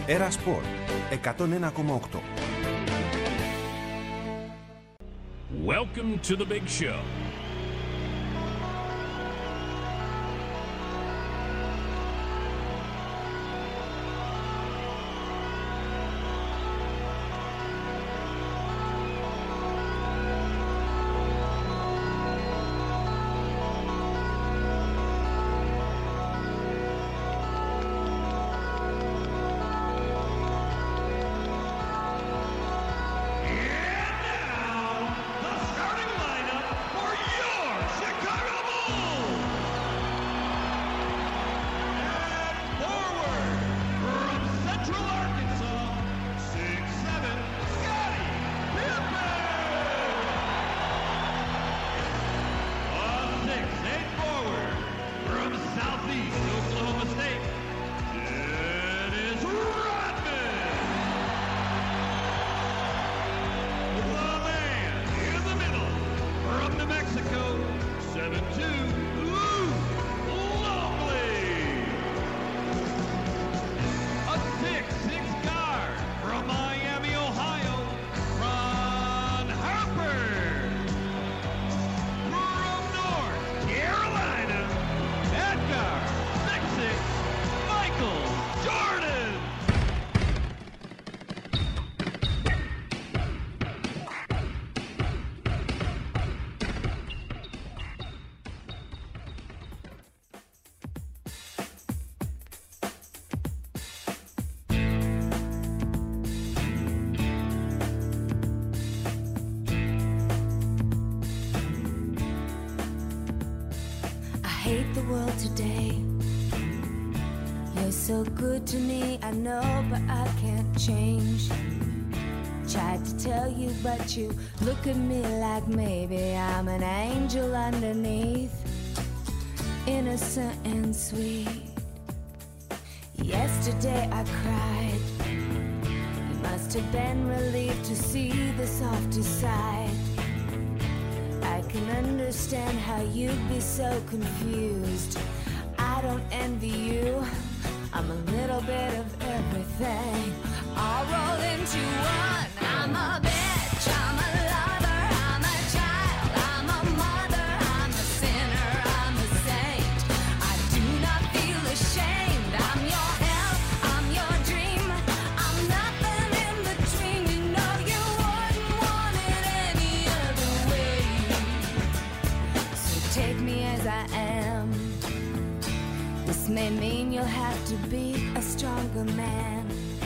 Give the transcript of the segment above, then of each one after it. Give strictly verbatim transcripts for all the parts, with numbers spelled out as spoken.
Έρα Σπορ εκατόν ένα κόμμα οκτώ. Welcome to the big show. Hate the world today. You're so good to me, I know, but I can't change. Tried to tell you, but you look at me like maybe I'm an angel underneath, innocent and sweet. Yesterday I cried. You must have been relieved to see the softer side. I can understand how you'd be so confused. I don't envy you. I'm a little bit of everything, all rolled into one. I'm a bitch, I'm a lover, I'm a child, I'm a mother, I'm a sinner, I'm a saint. I do not feel ashamed. I'm your hell, I'm your dream. I'm nothing in between. You know you wouldn't want it any other way. Take me as I am. This may mean you'll have to be a stronger man.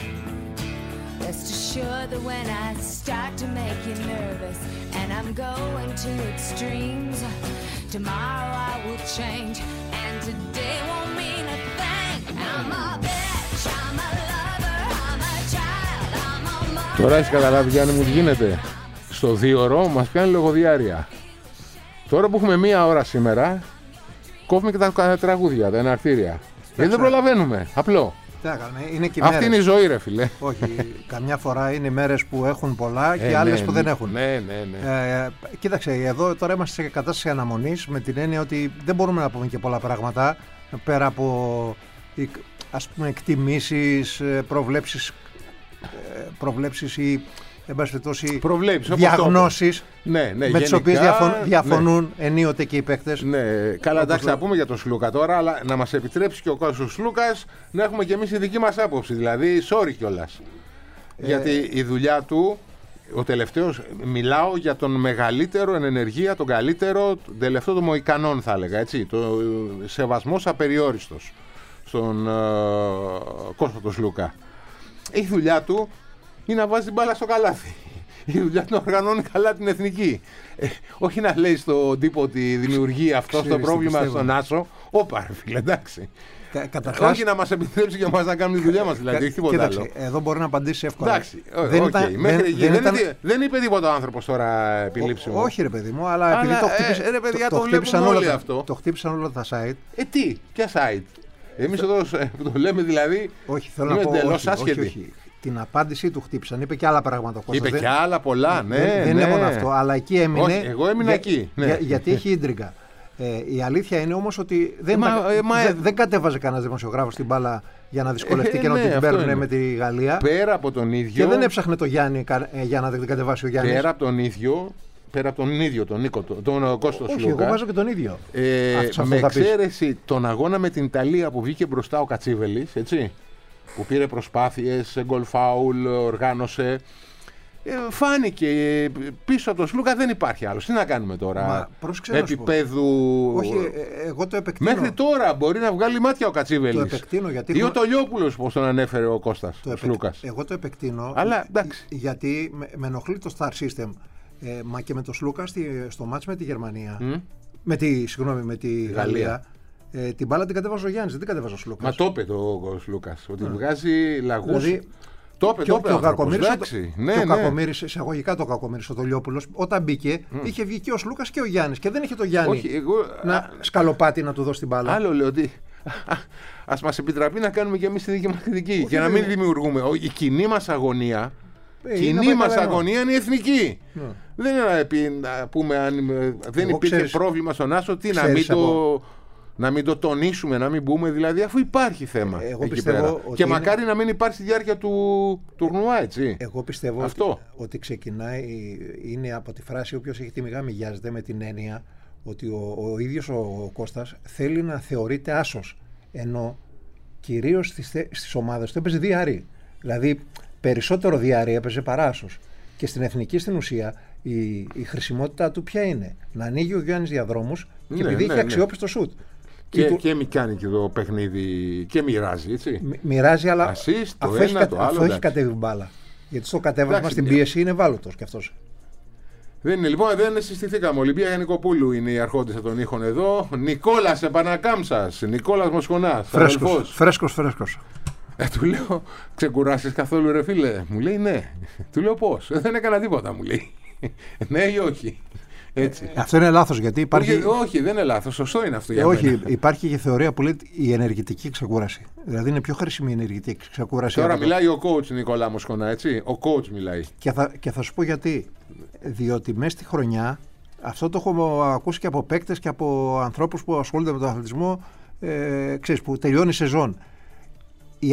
Rest assured that when I start to make you nervous and I'm going to extremes, tomorrow I will change and today won't mean a thing. I'm a bitch, I'm a lover, I'm a child, I'm a mother. Τώρα έχεις καταλάβει, Γιάννη μου, τι γίνεται? Στο δίωρο μας πιάνει λογοδιάρεια. Τώρα που έχουμε μία ώρα σήμερα, κόβουμε και τα τραγούδια, τα εναρτήρια. Γιατί δεν προλαβαίνουμε. Απλό. Τι να κάνουμε, είναι και αυτή μέρες. Είναι η ζωή, ρε φίλε. Όχι, καμιά φορά είναι μέρες που έχουν πολλά και ε, άλλες ναι, που δεν έχουν. Ναι, ναι, ναι. Ε, κοίταξε, εδώ τώρα είμαστε σε κατάσταση αναμονής, με την έννοια ότι δεν μπορούμε να πούμε και πολλά πράγματα πέρα από, ας πούμε, εκτιμήσεις, προβλέψεις, προβλέψεις ή εν πάση περιπτώσει διαγνώσεις, ναι, ναι, με γενικά, τις οποίες διαφων, διαφωνούν ναι. ενίοτε και οι παίκτες. Ναι, καλά, εντάξει, θα πούμε για τον Σλούκα τώρα, αλλά να μας επιτρέψει και ο κόσμος Σλούκας να έχουμε και εμείς τη δική μας άποψη. Δηλαδή, sorry κιόλας. Ε... Γιατί η δουλειά του, ο τελευταίος, μιλάω για τον μεγαλύτερο εν ενεργεία, τον καλύτερο, τον τελευταίο των Μοϊκανών, θα έλεγα, έτσι. Το σεβασμός απεριόριστος στον uh, Κώστα τον Σλούκα. Η δουλειά του είναι να βάζει την μπάλα στο καλάθι. Η δουλειά του να οργανώνει καλά την εθνική. Ε, όχι να λέει στον τύπο ότι δημιουργεί αυτό το πρόβλημα στον Άσο. Όπα, ρε φίλε, εντάξει. Κα, καταρχάς... Όχι να μας επιτρέψει και εμάς να κάνουμε τη δουλειά μας, δηλαδή. Κα, τίποτα κοίταξε, άλλο. Εδώ μπορεί να απαντήσει εύκολα. Εντάξει, δεν, okay. ήταν, Μέχρι δεν, δεν, ήταν... δεν είπε τίποτα ο άνθρωπος τώρα επιλήψιμο. Όχι, ρε παιδί μου, αλλά, αλλά επειδή το, χτύπησε, ε, ρε, παιδιά, το, το, το, χτύπησαν όλοι όλα, αυτό. το χτύπησαν όλα τα site. Ε, τι, ποια site. Εμείς εδώ που το λέμε δηλαδή. Όχι, θέλω να πω. Όχι, όχι, όχι. Την απάντησή του χτύπησαν. Είπε και άλλα πράγματα. Είπε και άλλα πολλά, ναι. Δεν, ναι. δεν είναι μόνο αυτό, αλλά εκεί έμεινε. Όχι, εγώ έμεινα για, εκεί. Ναι. Για, γιατί έχει ίντριγκα. Ε, η αλήθεια είναι όμως ότι δεν, μα, τα, ε, μα, δεν, δεν κατέβαζε κανένας δημοσιογράφος την μπάλα για να δυσκολευτεί ε, και να ναι, την παίρνουν είναι. με τη Γαλλία. Πέρα από τον ίδιο. Και δεν έψαχνε το Γιάννη ε, για να την κατεβάσει ο Γιάννης. Πέρα από τον ίδιο. Πέρα από τον ίδιο τον Νίκο, τον, τον Κώστο Σλούκα. Όχι, εγώ βάζω και τον ίδιο. Ε, αυτό με εξαίρεση τον αγώνα με την Ιταλία που βγήκε μπροστά ο Κατσίβελης, έτσι, που πήρε προσπάθειες, γκολ φάουλ, οργάνωσε. Ε, φάνηκε πίσω από τον Σλούκα δεν υπάρχει άλλο. Τι να κάνουμε τώρα. Μα, επίπεδου. Όχι, ε, εγώ το επεκτείνω. Μέχρι τώρα μπορεί να βγάλει μάτια ο Κατσίβελης. Το επεκτείνω γιατί. Ή ο Τολιόπουλος, όπως τον ανέφερε ο Κώστας. Το ο επεκ... Σλούκας. Εγώ το επεκτείνω. Αλλά εντάξει. Γιατί με, με ενοχλεί το Star System. Ε, μα και με το Σλούκα στη, στο μάτς με τη Γερμανία. Mm. Με τη, συγγνώμη, με τη Γαλλία. Γαλλία. Ε, την μπάλα την κατέβαζε ο Γιάννης, δεν την κατέβαζε ο Σλούκας. Μα το είπε το ο Σλούκας. Ότι mm. βγάζει λαγούς. Δηλαδή, το είπε, το είπε. Και ο Κακομοίρης, ναι, ναι. Κακομοίρης, εισαγωγικά το Κακομοίρης ο Τολιόπουλος, όταν μπήκε, mm. είχε βγει και ο Σλούκας και ο Γιάννης. Και δεν είχε το Γιάννη Όχι, εγώ, να α, σκαλοπάτι να του δώσει την μπάλα. Άλλο λέω ότι ας μας επιτραπεί να κάνουμε και εμείς τη δική μας κριτική. Και να μην δημιουργούμε. Η κοινή μας αγωνία. Η κοινή μας αγωνία είναι η εθνική. Mm. Δεν είναι να πούμε αν δεν εγώ υπήρχε ξέρεις, πρόβλημα στον Άσο, τι να μην, το, να μην το τονίσουμε, να μην πούμε δηλαδή, αφού υπάρχει θέμα. Εγώ εκεί πέρα. Ότι και είναι... μακάρι να μην υπάρχει στη διάρκεια του τουρνουά, έτσι. Εγώ πιστεύω Αυτό. Ότι, ότι ξεκινάει, είναι από τη φράση όποιος έχει τη μηγά μηγιάζεται, με την έννοια ότι ο, ο ίδιος ο, ο Κώστας θέλει να θεωρείται άσος. Ενώ κυρίως στις, στις ομάδες του έπαιζε διάρρη. Δηλαδή περισσότερο διάρρη έπαιζε παρά άσος. Και στην εθνική στην ουσία η, η χρησιμότητά του ποια είναι? Να ανοίγει ο Γιάννης διαδρόμους και ναι, επειδή ναι, έχει αξιόπιστο σουτ. Και, του... και κάνει και το παιχνίδι και μοιράζει, έτσι. Μ, μοιράζει, αλλά Ασίστ, αφού, ένα, έχει, κα... το αφού άλλο, έχει κατέβει μπάλα. Γιατί στο κατέβασμα εντάξει, στην πίεση είναι ευάλωτος κι αυτός. Δεν είναι, λοιπόν, δεν συστηθήκαμε. Ολυμπία Γιαννικοπούλου είναι η αρχόντισσα των ήχων εδώ. Νικόλας Επανακάμψας, Νικόλας Μοσχονάς. Φρέσκος, φρέσκος, φρέσκος. Ε, του λέω, ξεκουράσεις καθόλου ρε φίλε? Μου λέει ναι. Του λέω πώς? Δεν έκανα τίποτα, μου λέει. Ναι ή όχι? Έτσι. Ε, αυτό είναι λάθος γιατί υπάρχει. Όχι, όχι, δεν είναι λάθος. Σωστό είναι αυτό για ε, όχι, μένα. Υπάρχει και θεωρία που λέει η ενεργητική ξεκούραση. Δηλαδή είναι πιο χρήσιμη η ενεργητική ξεκούραση. Τώρα μιλάει ο coach Νικόλα Μοσχονά, έτσι. Ο coach μιλάει. Και θα, και θα σου πω γιατί. Διότι μέσα στη χρονιά, αυτό το έχω ακούσει και από παίκτες και από ανθρώπους που ασχολούνται με τον αθλητισμό, ε, ξέρεις, που τελειώνει η σεζόν. Η,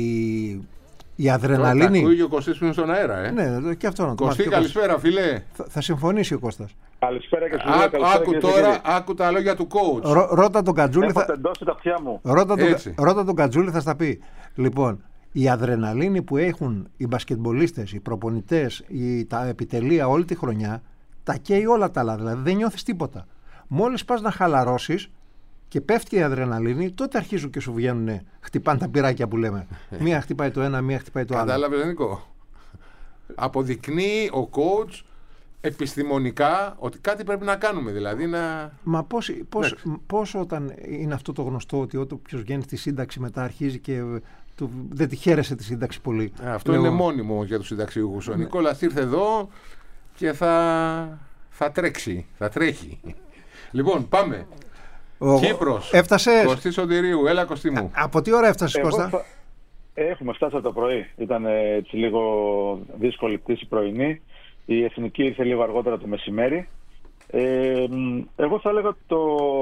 η, η αδρεναλίνη. Ακούει και ο Κωστής που είναι στον αέρα, ε. Ναι, και αυτό να το Κωστή, καλησπέρα, φίλε. Θα, θα συμφωνήσει ο Κώστας. Καλησπέρα και σου Άκου, άκου τώρα, άκου τα λόγια του coach. Ρω, ρώτα τον Κατζούλη. Έχω τεντώσει τα αυτιά μου. Ρώτα τον, ρώτα τον Κατζούλη, θα στα πει. Λοιπόν, η αδρεναλίνη που έχουν οι μπασκετμπολίστες, οι προπονητές, οι, τα επιτελεία όλη τη χρονιά, τα καίει όλα τα άλλα. Δηλαδή δεν νιώθεις τίποτα. Μόλις πας να χαλαρώσεις και πέφτει η αδρεναλίνη, τότε αρχίζουν και σου βγαίνουν, χτυπάνε τα πυράκια που λέμε. Μία χτυπάει το ένα, μία χτυπάει το άλλο. Κατάλαβες, Νικό? Αποδεικνύει ο coach επιστημονικά ότι κάτι πρέπει να κάνουμε, δηλαδή να... Μα πώς, πώς, πώς όταν είναι αυτό το γνωστό ότι όποιος βγαίνει στη σύνταξη μετά αρχίζει και του, δεν τη χαίρεσε τη σύνταξη πολύ. Ε, αυτό Λέω... είναι μόνιμο για τους συνταξιούχους. Ο ναι. Νικόλας ήρθε εδώ και θα, θα τρέξει, θα τρέχει. Λοιπόν, πάμε. Ο... Κύπρος. Έφτασες. Κωστή Σωτηρίου, έλα Κωστή μου. Α, από τι ώρα έφτασες, Κώστα? Θα... Έχουμε φτάσει από το πρωί. Ήταν έτσι λίγο δύσκολη πτήση πρωινή. Η εθνική ήρθε λίγο αργότερα το μεσημέρι. Ε, εγώ θα έλεγα ότι το,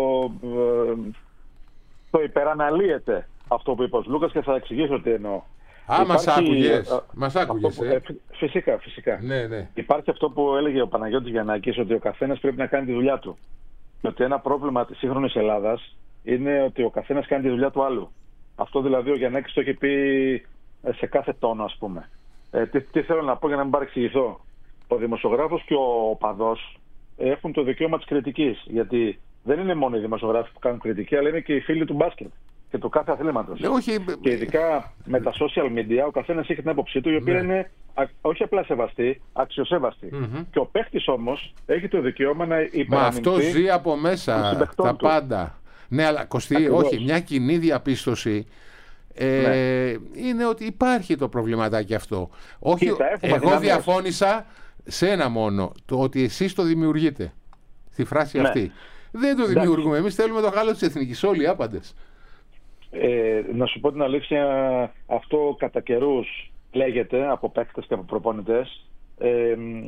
το υπεραναλύεται αυτό που είπε ο Λούκας και θα εξηγήσω τι εννοώ. Α, Υπάρχει... μας άκουγες. Μας άκουγες, που... ε. Φυσικά, φυσικά. Ναι, ναι. Υπάρχει αυτό που έλεγε ο Παναγιώτης Γιαννάκης, ότι ο καθένας πρέπει να κάνει τη δουλειά του. Και ότι ένα πρόβλημα της σύγχρονης Ελλάδας είναι ότι ο καθένας κάνει τη δουλειά του άλλου. Αυτό δηλαδή ο Γιαννάκης το έχει πει σε κάθε τόνο, ας πούμε. Ε, τι, τι θέλω να πω για να μην παρεξηγηθώ. Ο δημοσιογράφος και ο οπαδός έχουν το δικαίωμα της κριτικής. Γιατί δεν είναι μόνο οι δημοσιογράφοι που κάνουν κριτική, αλλά είναι και οι φίλοι του μπάσκετ και του κάθε αθλήματος. Ναι, όχι... Και ειδικά με τα social media, ο καθένας έχει την άποψή του, η οποία ναι. είναι α, όχι απλά σεβαστή, αξιοσέβαστη. Mm-hmm. Και ο παίχτης όμως έχει το δικαίωμα να υπεραμεινθεί. Μα αυτό ζει από μέσα τα του. Πάντα. Ναι, αλλά Κωστή, ακριβώς. Όχι, μια κοινή διαπίστωση. Ε, ναι. Είναι ότι υπάρχει το προβληματάκι αυτό. Όχι, εγώ διαφώνησα σε ένα μόνο, το ότι εσείς το δημιουργείτε. Στη φράση ναι. αυτή. Δεν το δημιουργούμε. Εμείς θέλουμε το καλό της εθνικής. Όλοι οι άπαντες. Ε, να σου πω την αλήθεια, αυτό κατά καιρούς λέγεται από παίκτες και από προπονητές. Ε,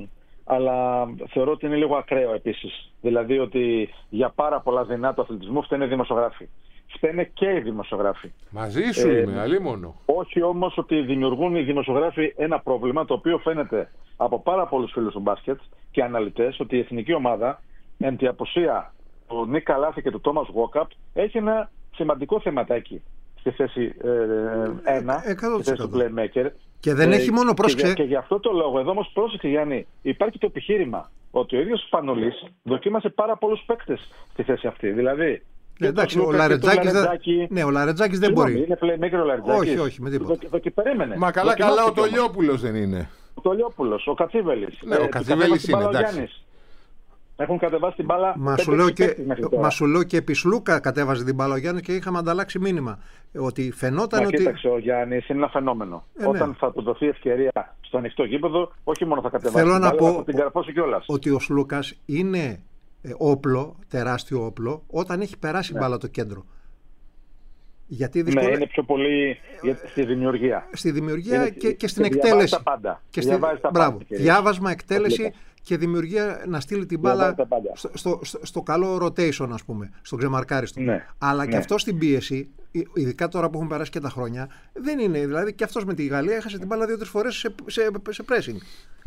αλλά θεωρώ ότι είναι λίγο ακραίο επίσης. Δηλαδή ότι για πάρα πολλά δεινά του αθλητισμού φταίνε οι δημοσιογράφοι. Φταίνε και οι δημοσιογράφοι. Μαζί σου ε, είμαι, αλίμονο. Όχι όμως ότι δημιουργούν οι δημοσιογράφοι ένα πρόβλημα το οποίο φαίνεται από πάρα πολλούς φίλους του μπάσκετ και αναλυτές ότι η εθνική ομάδα, εν τη απουσία του Νίκ Καλάθη και του Τόμας Γουόκαπ, έχει ένα σημαντικό θεματάκι στη θέση ένα, ε, στη θέση του playmaker. Και δεν ε, έχει μόνο πρόσεξε. Και, και γι' αυτό το λόγο, εδώ όμως πρόσεξε Γιάννη, υπάρχει το επιχείρημα ότι ο ίδιος Σπανολής δοκίμασε πάρα πολλούς παίκτες στη θέση αυτή. Δηλαδή, ναι, εντάξει, ο Λαρετζάκης δεν, ναι, ο Λαρετζάκης δεν μπορεί. Είναι playmaker ο Λαρετζάκης. Όχι, όχι, με τίποτα. Δο, δο, περίμενε. Μα καλά, καλά, ο Τολιόπουλος δεν είναι. Ο Τολιόπουλος, ο Κατσίβελης. Ναι, ε, ο Κατσίβελης είναι, εντάξει. Έχουν κατεβάσει την μπάλα. Μα σου, λέω και, μα σου λέω και επί Σλούκα κατέβαζε την μπάλα ο Γιάννης και είχαμε ανταλλάξει μήνυμα. Ότι φαινόταν μα ότι. Κοίταξε, ο Γιάννης είναι ένα φαινόμενο. Ε, ναι. Όταν θα του δοθεί ευκαιρία στο ανοιχτό γήπεδο, όχι μόνο θα κατεβάσει Θέλω την να μπάλα, πω αλλά θα την καρφώσει κιόλας. Ότι ο Σλούκας είναι όπλο, τεράστιο όπλο, όταν έχει περάσει ναι. μπάλα το κέντρο. Γιατί δυσκολε... Ναι, είναι πιο πολύ στη δημιουργία. Στη δημιουργία είναι... και, και στην και εκτέλεση. Τα πάντα. Και στη... τα Μπράβο. πάντα, Διάβασμα, εκτέλεση και δημιουργία να στείλει την μπάλα στο, στο, στο, στο καλό rotation, ας πούμε, στο ξεμαρκάριστο. Ναι. Αλλά ναι. και αυτό στην πίεση, ειδικά τώρα που έχουν περάσει και τα χρόνια, δεν είναι. Δηλαδή και αυτός με τη Γαλλία έχασε την μπάλα δύο-τρεις φορές σε, σε, σε pressing.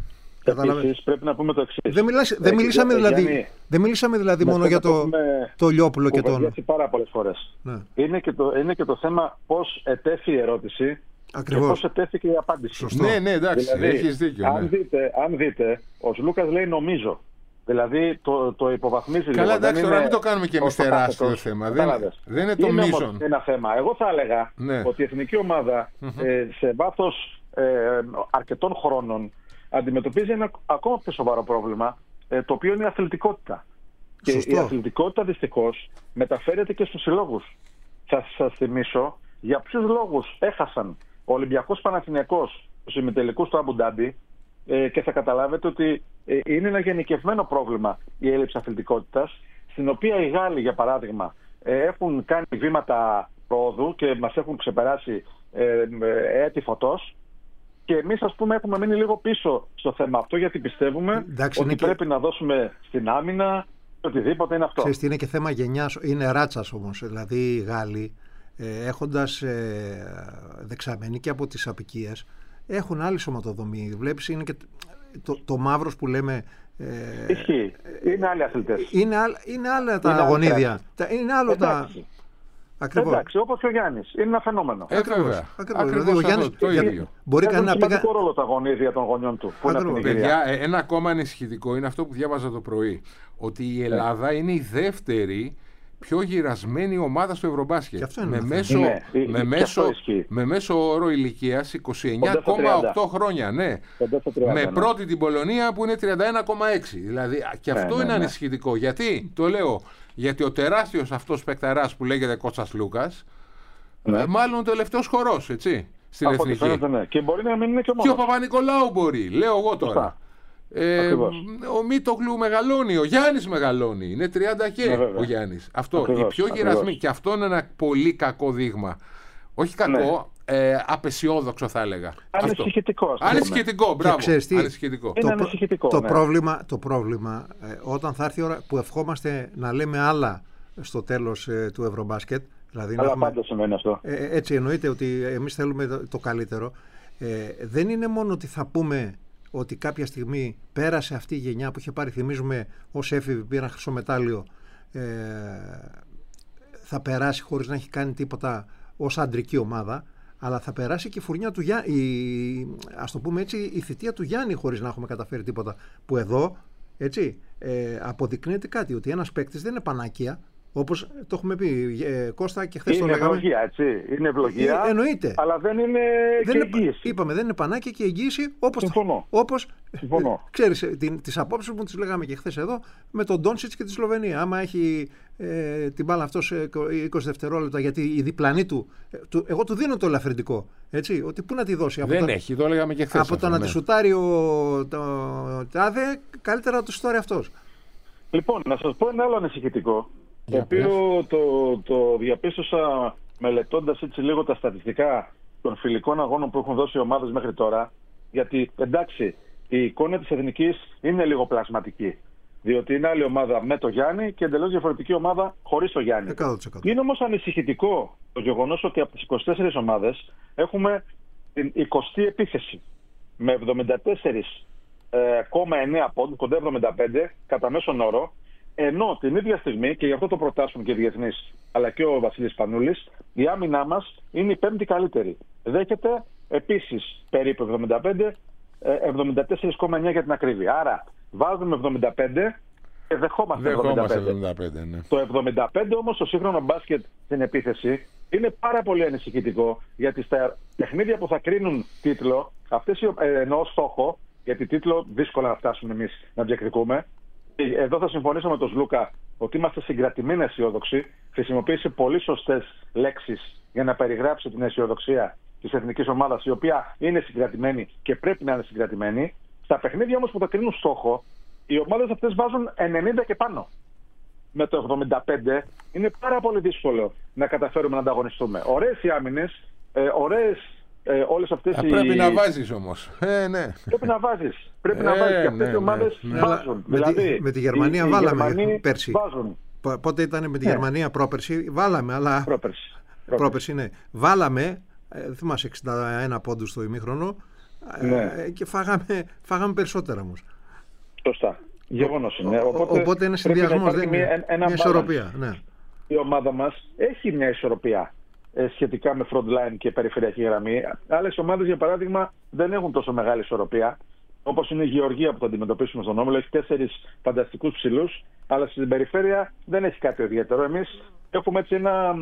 Επίσης πρέπει να πούμε το εξής. Δεν, μιλάς, δεν, μιλήσαμε, δηλαδή, δεν μιλήσαμε δηλαδή μόνο για το, το Λιόπουλο και τον. Έχουμε πάρα πολλές φορές. Ναι. Είναι, και το, είναι και το θέμα πώς ετέθη η ερώτηση. Ακριβώς. Και πώς ετέθηκε η απάντηση. Σωστό. Ναι, ναι, εντάξει, δηλαδή, έχεις δίκιο. Αν, ναι. δείτε, αν δείτε, ο Σλούκας λέει νομίζω. Δηλαδή το, το υποβαθμίζει. Καλά, εντάξει, λίγο. τώρα μην το κάνουμε και εμείς τεράστιο το θέμα. Δεν, δεν είναι το είναι μίσον. Ένα θέμα. Εγώ θα έλεγα ναι. ότι η εθνική ομάδα ε, σε βάθος ε, αρκετών χρόνων αντιμετωπίζει ένα ακόμα πιο σοβαρό πρόβλημα, ε, το οποίο είναι η αθλητικότητα. Σωστό. Και η αθλητικότητα δυστυχώς μεταφέρεται και στους συλλόγους. Θα σας θυμίσω για ποιους λόγους έχασαν ο Ολυμπιακός Παναθηναϊκός στους ημιτελικούς του Αμπου Ντάμπι ε, και θα καταλάβετε ότι ε, είναι ένα γενικευμένο πρόβλημα η έλλειψη αθλητικότητας, στην οποία οι Γάλλοι, για παράδειγμα, ε, έχουν κάνει βήματα πρόοδου και μας έχουν ξεπεράσει ε, ε, έτη φωτός. Και εμείς, ας πούμε, έχουμε μείνει λίγο πίσω στο θέμα αυτό, γιατί πιστεύουμε εντάξει, ότι πρέπει και... να δώσουμε στην άμυνα οτιδήποτε είναι αυτό. Ξέρεις τι, είναι και θέμα γενιάς, είναι ράτσας όμως. Δηλαδή οι Γάλλοι, ε, έχοντας ε, δεξαμενή και από τις απικίες, έχουν άλλη σωματοδομή. Βλέπεις, είναι και το, το μαύρος που λέμε. Ε, Ισχύει. Είναι άλλοι αθλητές. Είναι, είναι άλλα τα είναι γονίδια. Τα, είναι άλλο εντάξει. τα. Ακριβώς. Εντάξει, όπως και ο Γιάννης. Είναι ένα φαινόμενο. Ακριβώς. Ακριβώς. Δηλαδή, ο Γιάννης το ίδιο. Μπορεί Έχουν να σημαντικό πήγα... ρόλο τα γονίδια των γονιών του. Που είναι παιδιά, ένα ακόμα ανησυχητικό είναι αυτό που διάβαζα το πρωί. Ότι η Ελλάδα ναι. είναι η δεύτερη πιο γυρασμένη ομάδα στο Ευρωμπάσκετ. Με μέσο, ναι, με, μέσο, με μέσο όρο ηλικίας είκοσι εννιά κόμμα οκτώ χρόνια. Ναι. τριάντα, με πρώτη την Πολωνία που είναι τριάντα ένα κόμμα έξι. Δηλαδή, και αυτό ναι, είναι ναι, ανησυχητικό. Ναι. Γιατί, το λέω, γιατί ο τεράστιος αυτός παικταράς που λέγεται Κώστας Λούκας, ναι. μάλλον ο τελευταίος χορός, έτσι, στην από εθνική. Φαίνεται, ναι. Και μπορεί να μην είναι και ο μόνος. Και ο Παπα-Νικολάου μπορεί, λέω εγώ τώρα. Ε, ο Μίτογλου μεγαλώνει, ο Γιάννης μεγαλώνει. Είναι τριάντα και ναι, ο Γιάννης. Αυτό, ακριβώς, η πιο γυρασμή. Και αυτό είναι ένα πολύ κακό δείγμα. Όχι κακό, ναι. ε, απεσιόδοξο θα έλεγα. Ανησυχητικό. Ανησυχητικό, μπράβο. Τι, ανησυχητικό. Είναι το, ανησυχητικό. Το ναι. πρόβλημα, το πρόβλημα ε, όταν θα έρθει η ώρα που ευχόμαστε να λέμε άλλα στο τέλος ε, του Ευρωμπάσκετ. Δηλαδή Αλλά έχουμε, πάντως σημαίνει αυτό. Ε, έτσι εννοείται ότι εμείς θέλουμε το, το καλύτερο. Ε, δεν είναι μόνο ότι θα πούμε ότι κάποια στιγμή πέρασε αυτή η γενιά που είχε πάρει, θυμίζουμε, ως έφηβοι πήραν χρυσό μετάλλιο, ε, θα περάσει χωρίς να έχει κάνει τίποτα ως αντρική ομάδα, αλλά θα περάσει και η φουρνιά του Γιάννη, ας το πούμε έτσι, η θητεία του Γιάννη χωρίς να έχουμε καταφέρει τίποτα. Που εδώ, έτσι, ε, αποδεικνύεται κάτι, ότι ένας παίκτης δεν είναι πανάκια. Όπως το έχουμε πει, ε, Κώστα, και χθες το λέγαμε. Είναι ευλογία, έτσι. Είναι ευλογία. Ε, εννοείται. Αλλά δεν είναι δεν και είναι, εγγύηση. Είπαμε, δεν είναι πανάκια και εγγύηση. Όπως, Συμφωνώ. όπως Συμφωνώ. Ε, ξέρεις, την, τις απόψεις μου τις λέγαμε και χθες εδώ με τον Ντόνσιτς και τη Σλοβενία. Άμα έχει ε, την μπάλα αυτός είκοσι δευτερόλεπτα, γιατί η διπλανή του, ε, του. Εγώ του δίνω το ελαφρυντικό. Έτσι, ότι πού να τη δώσει. Δεν από έχει, το λέγαμε και χθες. Από το ναι. να τη σουτάρει ο τάδε, καλύτερα να το σουτάρει αυτός. Λοιπόν, να σας πω ένα άλλο ανησυχητικό. Το οποίο το, το διαπίστωσα μελετώντας έτσι λίγο τα στατιστικά των φιλικών αγώνων που έχουν δώσει οι ομάδες μέχρι τώρα. Γιατί εντάξει, η εικόνα της Εθνικής είναι λίγο πλασματική. Διότι είναι άλλη ομάδα με το Γιάννη και εντελώς διαφορετική ομάδα χωρίς το Γιάννη. εκατό τοις εκατό. Είναι όμως ανησυχητικό το γεγονός ότι από τις είκοσι τέσσερις ομάδες έχουμε την εικοστή επίθεση με εβδομήντα τέσσερα κόμμα εννέα πόντους, κοντά εβδομήντα πέντε κατά μέσον όρο, ενώ την ίδια στιγμή, και γι' αυτό το προτάσουν και οι διεθνείς αλλά και ο Βασίλης Πανούλης, η άμυνά μας είναι η πέμπτη καλύτερη. Δέχεται επίσης περίπου εβδομήντα πέντε, εβδομήντα τέσσερα κόμμα εννέα για την ακρίβεια. Άρα βάζουμε εβδομήντα πέντε και δεχόμαστε, δεχόμαστε εβδομήντα πέντε. εβδομήντα πέντε, ναι. Το εβδομήντα πέντε όμως στο σύγχρονο μπάσκετ στην επίθεση είναι πάρα πολύ ανησυχητικό, γιατί στα παιχνίδια που θα κρίνουν τίτλο, αυτές, ε, εννοώ στόχο, γιατί τίτλο δύσκολα να φτάσουμε εμείς να διεκδικούμε. Εδώ θα συμφωνήσω με τον Σλούκα ότι είμαστε συγκρατημένοι αισιόδοξοι. Χρησιμοποίησε πολύ σωστές λέξεις για να περιγράψει την αισιοδοξία της εθνικής ομάδας, η οποία είναι συγκρατημένη και πρέπει να είναι συγκρατημένη. Στα παιχνίδια όμως που θα κρίνουν στόχο, οι ομάδες αυτές βάζουν ενενήντα και πάνω. Με το εβδομήντα πέντε είναι πάρα πολύ δύσκολο να καταφέρουμε να ανταγωνιστούμε. Ωραίες οι άμυνες, ε, ωραίες ε, όλες αυτές Α, οι... Πρέπει να βάζεις όμως. Ε, ναι. Πρέπει να βάζεις. Πρέπει Ε, να βάζεις. Και αυτές ναι, οι ομάδες ναι, ναι. βάζουν. Με, δηλαδή, τη, με τη Γερμανία οι, οι βάλαμε Γερμανοί πέρσι. Βάζουν. Π- Πότε ήταν με τη Ναι. Γερμανία πρόπερσι, βάλαμε, αλλά. Πρόπερση. Πρόπερσι, ναι. Βάλαμε, ε, δεν θυμάσαι, εξήντα ένα πόντους στο ημίχρονο ε, Ναι. και φάγαμε, φάγαμε περισσότερα όμως. Σωστά. Γεγονός είναι. Οπότε, οπότε είναι πρέπει να συνδυασμός, υπάρχει δεν είναι μια, ένα μια balance. ισορροπία. Ναι. Η ομάδα μας έχει μια ισορροπία ε, σχετικά με front line και περιφερειακή γραμμή. Άλλες ομάδες, για παράδειγμα, δεν έχουν τόσο μεγάλη ισορροπία. Όπως είναι η Γεωργία που θα αντιμετωπίσουμε στον όμιλο, έχει τέσσερις φανταστικούς ψηλούς, αλλά στην περιφέρεια δεν έχει κάτι ιδιαίτερο. Εμείς έχουμε έτσι ένα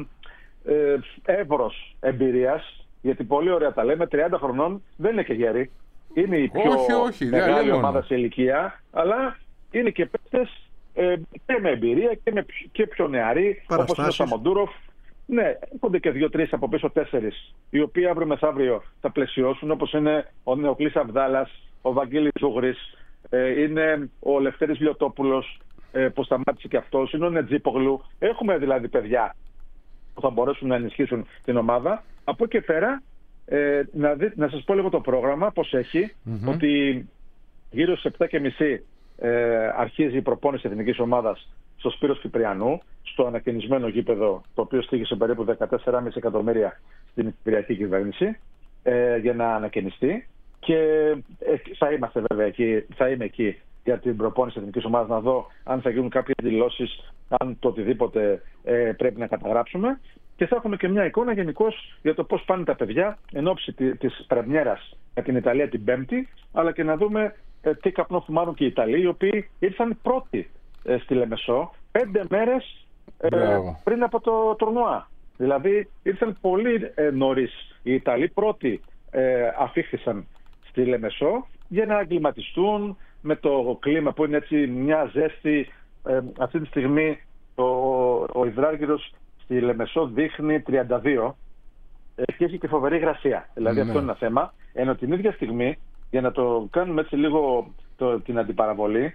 ε, εύρος εμπειρίας, γιατί πολύ ωραία τα λέμε, τριάντα χρονών δεν είναι και γέροι. Είναι η πιο Όχι, όχι, δεν μεγάλη αλλήμον. ομάδα σε ηλικία, αλλά είναι και παίκτες ε, και με εμπειρία και, με, και πιο νεαροί, όπως είναι ο Παραστάσεις. Σαμοντούροφ. Ναι, έρχονται και δύο-τρεις από πίσω, τέσσερις, οι οποίοι αύριο μεθαύριο θα πλαισιώσουν, όπως είναι ο Νεοκλής Αβδάλας, ο Βαγγέλης Ζούγρης, ε, είναι ο Λευτέρης Λιωτόπουλος, ε, που σταμάτησε και αυτός, είναι ο Νετζίπογλου. Έχουμε δηλαδή παιδιά που θα μπορέσουν να ενισχύσουν την ομάδα. Από εκεί και πέρα, ε, να, δει, να σας πω λίγο το πρόγραμμα, πώς έχει, Mm-hmm. ότι γύρω στις επτά και μισή ε, αρχίζει η προπόνηση εθνικής ομάδας στο Σπύρος Κυπριανού, στο ανακαινισμένο γήπεδο, το οποίο στήγησε περίπου δεκατέσσερα κόμμα πέντε εκατομμύρια στην Κυπριακή κυβέρνηση, ε, για να ανακαινιστεί. Και ε, θα είμαστε βέβαια εκεί, θα είμαι εκεί για την προπόνηση εθνικής ομάδας, να δω αν θα γίνουν κάποιες δηλώσεις, αν το οτιδήποτε ε, πρέπει να καταγράψουμε. Και θα έχουμε και μια εικόνα γενικώς για το πώς πάνε τα παιδιά εν ώψη της πρεμιέρας με την Ιταλία την Πέμπτη, αλλά και να δούμε ε, τι καπνό φουμάρουν και οι Ιταλοί, οι οποίοι ήρθαν πρώτοι ε, στη Λεμεσό πέντε μέρες ε, Μπράβο. πριν από το τουρνουά. Δηλαδή ήρθαν πολύ ε, νωρίς οι Ιταλοί, πρώτοι ε, αφήχθησαν στη Λεμεσό για να εγκληματιστούν με το κλίμα που είναι έτσι μια ζέστη. Ε, αυτή τη στιγμή ο, ο υδράργυρος στη Λεμεσό δείχνει τριάντα δύο ε, και έχει και φοβερή υγρασία. Δηλαδή Ναι. αυτό είναι ένα θέμα. Ενώ την ίδια στιγμή, για να το κάνουμε έτσι λίγο το, την αντιπαραβολή,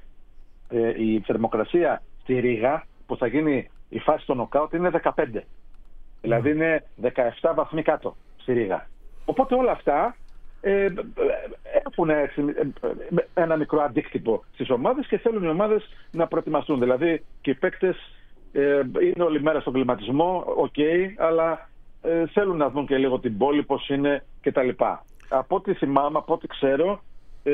ε, η θερμοκρασία στη Ρήγα που θα γίνει η φάση των νοκάουτ είναι δεκαπέντε. Δηλαδή είναι δεκαεπτά βαθμοί κάτω στη Ρήγα. Οπότε όλα αυτά ε, έχουν έτσι, ε, ένα μικρό αντίκτυπο στις ομάδες και θέλουν οι ομάδες να προετοιμαστούν. Δηλαδή και οι παίκτες ε, είναι όλη μέρα στον κλιματισμό, οκ, okay, αλλά ε, θέλουν να δουν και λίγο την πόλη, πώς είναι κτλ. Από ό,τι θυμάμαι, από ό,τι ξέρω, ε,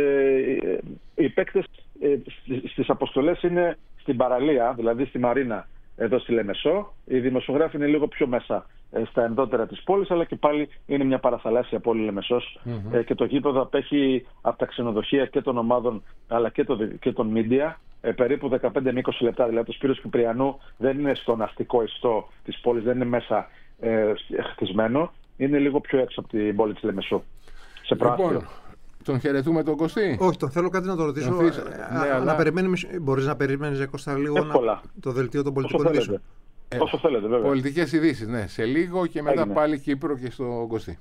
οι παίκτες ε, στις αποστολές είναι στην παραλία, δηλαδή στη Μαρίνα εδώ στη Λεμεσό. Οι δημοσιογράφοι είναι λίγο πιο μέσα ε, στα ενδότερα της πόλης, αλλά και πάλι είναι μια παραθαλάσσια πόλη Λεμεσός. Mm-hmm. Ε, και το γήπεδο απέχει από τα ξενοδοχεία και των ομάδων αλλά και, το, και των media ε, περίπου δεκαπέντε με είκοσι λεπτά. Δηλαδή το Σπύρος Κυπριανού δεν είναι στον αστικό ιστό της πόλης, δεν είναι μέσα ε, χτισμένο. Είναι λίγο πιο έξω από την πόλη της Λεμεσού. Σε προάστιο. Λοιπόν, τον χαιρετούμε τον Κωστή. Όχι, τον θέλω κάτι να το ρωτήσω. Τον θες, Ε, ναι, α, αλλά- να περιμένεις, μπορείς να περιμένεις, Κώστα, λίγο Εύκολα. να, το δελτίο των Όσο πολιτικών ειδήσεων. θέλετε. Όσο θέλετε, βέβαια. Πολιτικές ειδήσεις, ναι. Σε λίγο και μετά Έγινε. πάλι Κύπρο και στο Κωστή.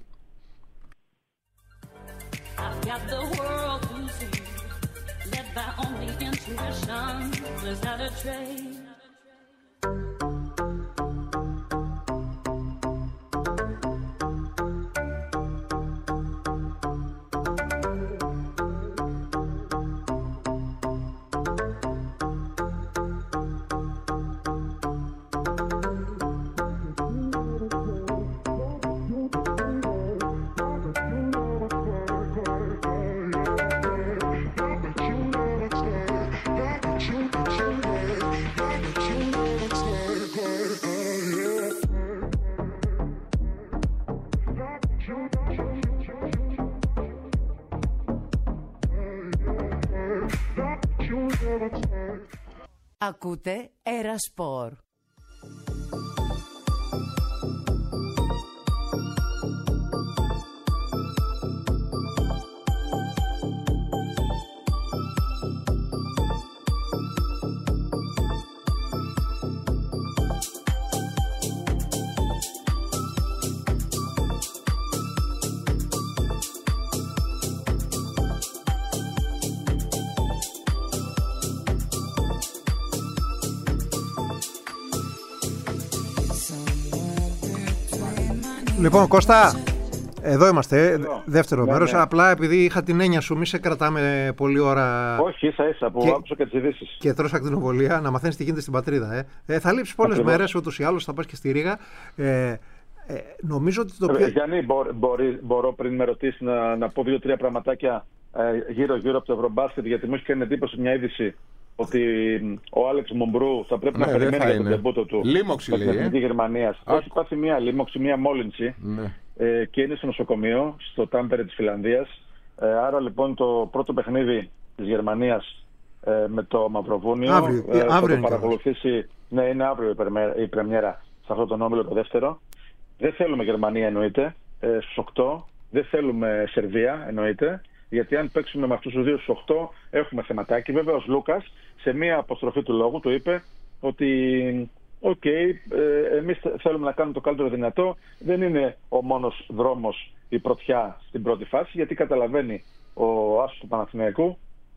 I've got the world to see, led by only intuition, without a trace. Ακούτε Ερασπορ. Λοιπόν, Κώστα, εδώ είμαστε, Εδώ. δεύτερο Ναι, μέρος. ναι. Απλά επειδή είχα την έννοια σου, μη σε κρατάμε πολλή ώρα. Όχι, ίσα ίσα που Και- άκουσα και τις ειδήσεις. Και τρως ακτινοβολία, να μαθαίνεις τι γίνεται στην πατρίδα. Ε. Ε, θα λείψεις πολλές Ακριβώς. μέρες, ούτως ή άλλως θα πας και στη Ρήγα. Ε, ε, νομίζω ότι το Ε, πιο... Γιάννη, μπο- μπορεί, μπορώ πριν με ρωτήσει να, να πω δύο-τρία πραγματάκια ε, γύρω-γύρω από το Ευρωμπάσκετ, γιατί μου έχει κάνει εντύπωση μια είδηση ότι μ, ο Άλεξ Μομπρού θα πρέπει Ναι, να δεν περιμένει θα για τον είναι. τεμπούτο του Λίμωξη με την λέει, ε. Εθνική Γερμανία. Άκου. Έχει πάθει μια λίμωξη, μια μόλυνση Ναι. ε, και είναι στο νοσοκομείο, στο Τάμπερε της Φιλανδίας. Ε, άρα λοιπόν το πρώτο παιχνίδι της Γερμανίας ε, με το Μαυροβούνιο Αύριο, ε, ε, θα αύριο το είναι παρακολουθήσει. Ναι, είναι αύριο η πρεμιέρα, η πρεμιέρα σε αυτό τον όμιλο το δεύτερο. Δεν θέλουμε Γερμανία εννοείται ε, στους οκτώ. Δεν θέλουμε Σερβία εννοείται. Γιατί αν παίξουμε με αυτούς τους δύο στους οκτώ έχουμε θεματάκι. Βέβαια ο Λούκας σε μία αποστροφή του λόγου του είπε ότι οκ, okay, ε, εμείς θέλουμε να κάνουμε το καλύτερο δυνατό. Δεν είναι ο μόνος δρόμος η πρωτιά στην πρώτη φάση, γιατί καταλαβαίνει ο άσος του Παναθηναϊκού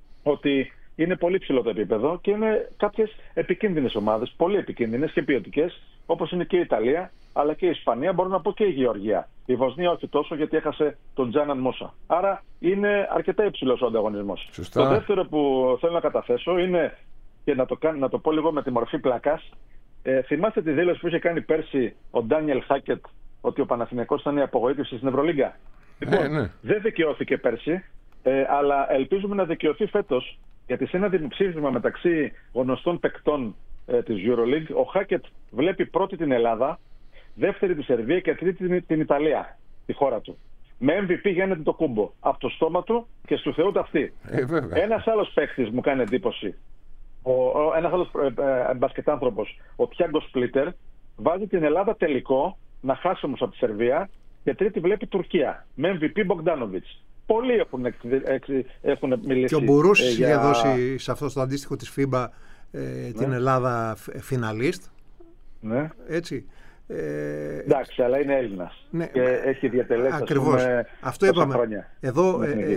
ότι είναι πολύ ψηλό το επίπεδο και είναι κάποιες επικίνδυνες ομάδες, πολύ επικίνδυνες και ποιοτικές, όπως είναι και η Ιταλία, αλλά και η Ισπανία, μπορώ να πω και η Γεωργία. Η Βοσνία όχι τόσο, γιατί έχασε τον Τζάναν Μούσα. Άρα είναι αρκετά υψηλός ο ανταγωνισμός. Σωστά. Το δεύτερο που θέλω να καταθέσω είναι, και να το, κάνω, να το πω λίγο με τη μορφή πλακάς, ε, θυμάστε τη δήλωση που είχε κάνει πέρσι ο Ντάνιελ Χάκετ ότι ο Παναθηναϊκός ήταν η απογοήτευση στην Ευρωλίγκα? Λοιπόν, Ε, ναι. δεν δικαιώθηκε πέρσι, ε, αλλά ελπίζουμε να δικαιωθεί φέτος, γιατί σε ένα δημοψήφισμα μεταξύ γνωστών παικτών ε, της EuroLeague, ο Χάκετ βλέπει πρώτη την Ελλάδα, δεύτερη τη Σερβία και τρίτη την, την Ιταλία, τη χώρα του. Με εμ βι πι γίνεται το κούμπο από το στόμα του και στου Θεού ταυτή. Ε, βέβαια. Ένας άλλος παίκτης μου κάνει εντύπωση. Ο, ο, ένας άλλος ε, ε, μπασκετάνθρωπος, ο Τιάγκο Σπλίτερ, βάζει την Ελλάδα τελικό, να χάσει όμως από τη Σερβία, και τρίτη βλέπει Τουρκία, με εμ βι πι Μπογκντάνοβιτς. Πολλοί έχουν, εξ, εξ, έχουν μιλήσει. Και ο Μπουρούσης ε, είχε για... δώσει σε αυτό το αντίστοιχο της φίμπα ε, την Ελλάδα φ- φιναλίστ. Ναι. Έτσι. Ε, Εντάξει, αλλά είναι Έλληνας. Ναι, και έχει διατελέσει, ας ακριβώς. πούμε, Αυτό τόσα είπαμε. χρόνια. Εδώ, στην ε, εθνική.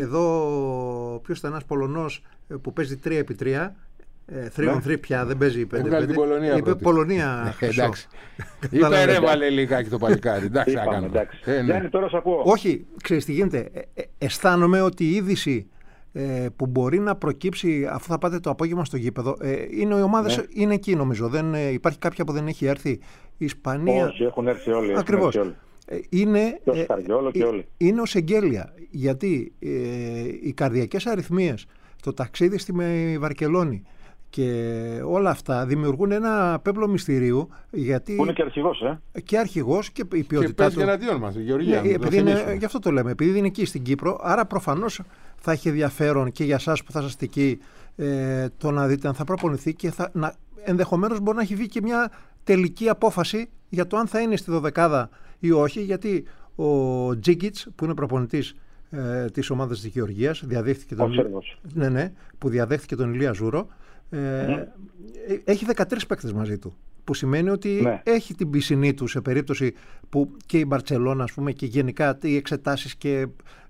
εδώ ποιος ήταν ένας Πολωνός ε, που παίζει τρία επί τρία. τρία on Ναι. τρία πια, δεν παίζει πέντε Έβγαλε την Πολωνία Είπε πρώτη. Πολωνία. Ε, χρυσό. εντάξει. Κατάλαβες. Υπερέβαλε λιγάκι το παλικάρι. Εντάξει, θα Είπαμε, κάνουμε. εντάξει. Ε, ναι. Γιάννη, τώρα σε ακούω. Όχι, ξέρεις τι γίνεται. Ε, ε, αισθάνομαι ότι η είδηση ε, που μπορεί να προκύψει αφού θα πάτε το απόγευμα στο γήπεδο ε, είναι οι ομάδες, Ναι. είναι εκεί νομίζω. Δεν, ε, υπάρχει κάποια που δεν έχει έρθει. Η Ισπανία. Όχι, έχουν έρθει όλοι. έχουν Ακριβώς. έρθει όλοι. Ε, είναι, Και ο Σκαριόλο και ε, όλοι. είναι ως εγγέλια. Γιατί ε, οι καρδιακές αρρυθμίες, το ταξίδι στη Με- Βαρκελόνη και όλα αυτά δημιουργούν ένα πέπλο μυστηρίου, γιατί Που είναι και αρχηγός, ε. και αρχηγός και η Και ποιότητά παίζει του. εναντίον μας, η Γεωργία. Ναι, να το επειδή είναι, θυμίσουμε. γι' αυτό το λέμε, επειδή είναι εκεί στην Κύπρο, άρα προφανώς θα έχει ενδιαφέρον και για εσάς που θα είστε εκεί ε, το να δείτε αν θα προπονηθεί και θα, να, ενδεχομένως μπορεί να έχει βγει και μια τελική απόφαση για το αν θα είναι στη δωδεκάδα ή όχι, γιατί ο Τζίγκιτς που είναι προπονητής ε, της ομάδας της Γεωργίας, διαδέχθηκε τον, Ο Σέρβος. ναι, ναι, που διαδέχθηκε τον Ηλία Ζούρο, ε, ε, έχει δεκατρείς παίκτες μαζί του. Που σημαίνει ότι Ναι. έχει την πισινή του σε περίπτωση που και η Μπαρτσελώνα, ας πούμε, και γενικά οι εξετάσεις και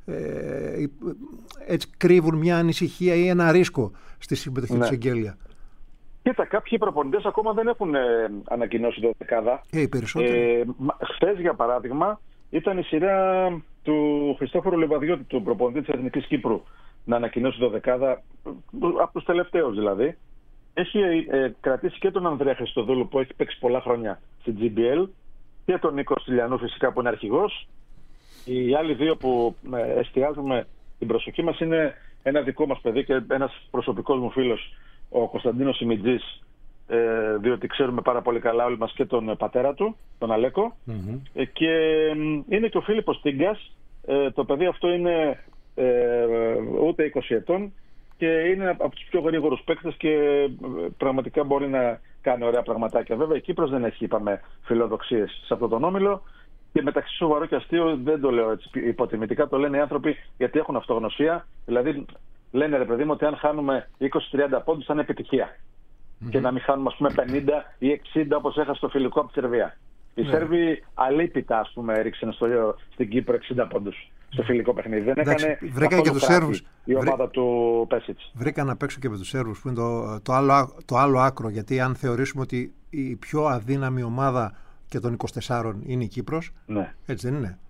ε, έτσι κρύβουν μια ανησυχία ή ένα ρίσκο στη συμμετοχή Ναι. του Εγγέλια. Κοίτα, κάποιοι προπονητές ακόμα δεν έχουν ε, ανακοινώσει το δεκάδα. Ε, οι περισσότεροι. Ε, χθες, για παράδειγμα, ήταν η σειρά του Χριστόφορου Λεβαδιώτη, του προπονητή της Εθνικής Κύπρου, να ανακοινώσει το δεκάδα, από τους τελευταίους δηλαδή. Έχει ε, κρατήσει και τον Ανδρέα Χριστοδούλου, που έχει παίξει πολλά χρόνια στην τζι μπι ελ, και τον Νίκο Στυλιανού, φυσικά, που είναι αρχηγός. Οι άλλοι δύο που ε, εστιάζουμε την προσοχή μας είναι ένα δικό μας παιδί και ένας προσωπικός μου φίλος, ο Κωνσταντίνος Σιμιτζής, ε, διότι ξέρουμε πάρα πολύ καλά όλοι μας και τον πατέρα του, τον Αλέκο. Μμμ. Ε, και ε, είναι και ο Φίλιππος Τίγκας. Ε, το παιδί αυτό είναι ε, ούτε είκοσι ετών και είναι από τους πιο γρήγορους παίκτες και πραγματικά μπορεί να κάνει ωραία πραγματάκια. Βέβαια η Κύπρος δεν έχει, είπαμε, φιλοδοξίες σε αυτόν τον όμιλο. Και μεταξύ σοβαρό και αστείο δεν το λέω έτσι υποτιμητικά, το λένε οι άνθρωποι γιατί έχουν αυτογνωσία. Δηλαδή λένε ρε παιδί μου ότι αν χάνουμε είκοσι τριάντα πόντους θα είναι επιτυχία. Mm-hmm. Και να μην χάνουμε ας πούμε πενήντα ή εξήντα όπως έχασε το φιλικό από τη Σερβία. Οι yeah. Σέρβοι αλίπητα ας πούμε έριξαν στο, στην Κύπρο εξήντα πόντους στο φιλικό παιχνίδι. Δεν Εντάξει, έκανε βρήκα και τους Σέρβους. Η ομάδα βρή... του Πέσιτς. Βρήκα να παίξω και με τους Σέρβους που είναι το, το, άλλο, το άλλο άκρο. Γιατί αν θεωρήσουμε ότι η πιο αδύναμη ομάδα και των είκοσι τεσσάρων είναι η Κύπρος. Ναι. Έτσι δεν είναι?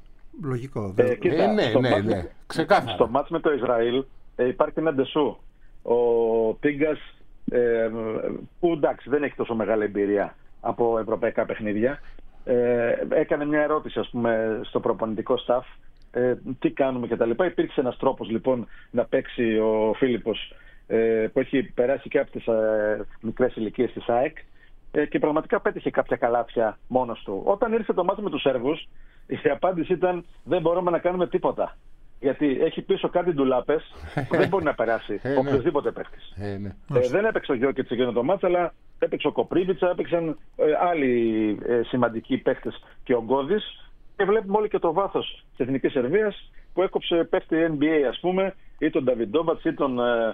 Λογικό. Ε, κοίτα, ε, ναι, στο ναι, μάτς, ναι. Ξεκάθαρα. Στο μάτς με το Ισραήλ ε, υπάρχει ένα ντεσού. Ο Τίγκας ε, που εντάξει δεν έχει τόσο μεγάλη εμπειρία από ευρωπαϊκά παιχνίδια. Ε, έκανε μια ερώτηση ας πούμε στο προπονητικό staff. Ε, τι κάνουμε κτλ. Υπήρξε ένας τρόπος λοιπόν να παίξει ο Φίλιππος ε, που έχει περάσει και από τις ε, μικρές ηλικίες της ΑΕΚ. Και πραγματικά πέτυχε κάποια καλάθια μόνος του. Όταν ήρθε το μάτι με τους Σέρβους, η απάντηση ήταν δεν μπορούμε να κάνουμε τίποτα. Γιατί έχει πίσω κάτι ντουλάπες που δεν μπορεί να περάσει ε, οποιοδήποτε παίχτης. Ε, ναι. ε, δεν έπαιξε ο Γιώκητς εκείνο το μάτς, αλλά έπαιξε ο Κοπρίβιτσα, έπαιξαν ε, άλλοι ε, σημαντικοί παίχτες και ο Γκώδης. Και βλέπουμε όλοι και το βάθος της Εθνικής Σερβίας που έκοψε παίχτη N B A ας πούμε, ή τον Νταβιντόβατς ή τον ε,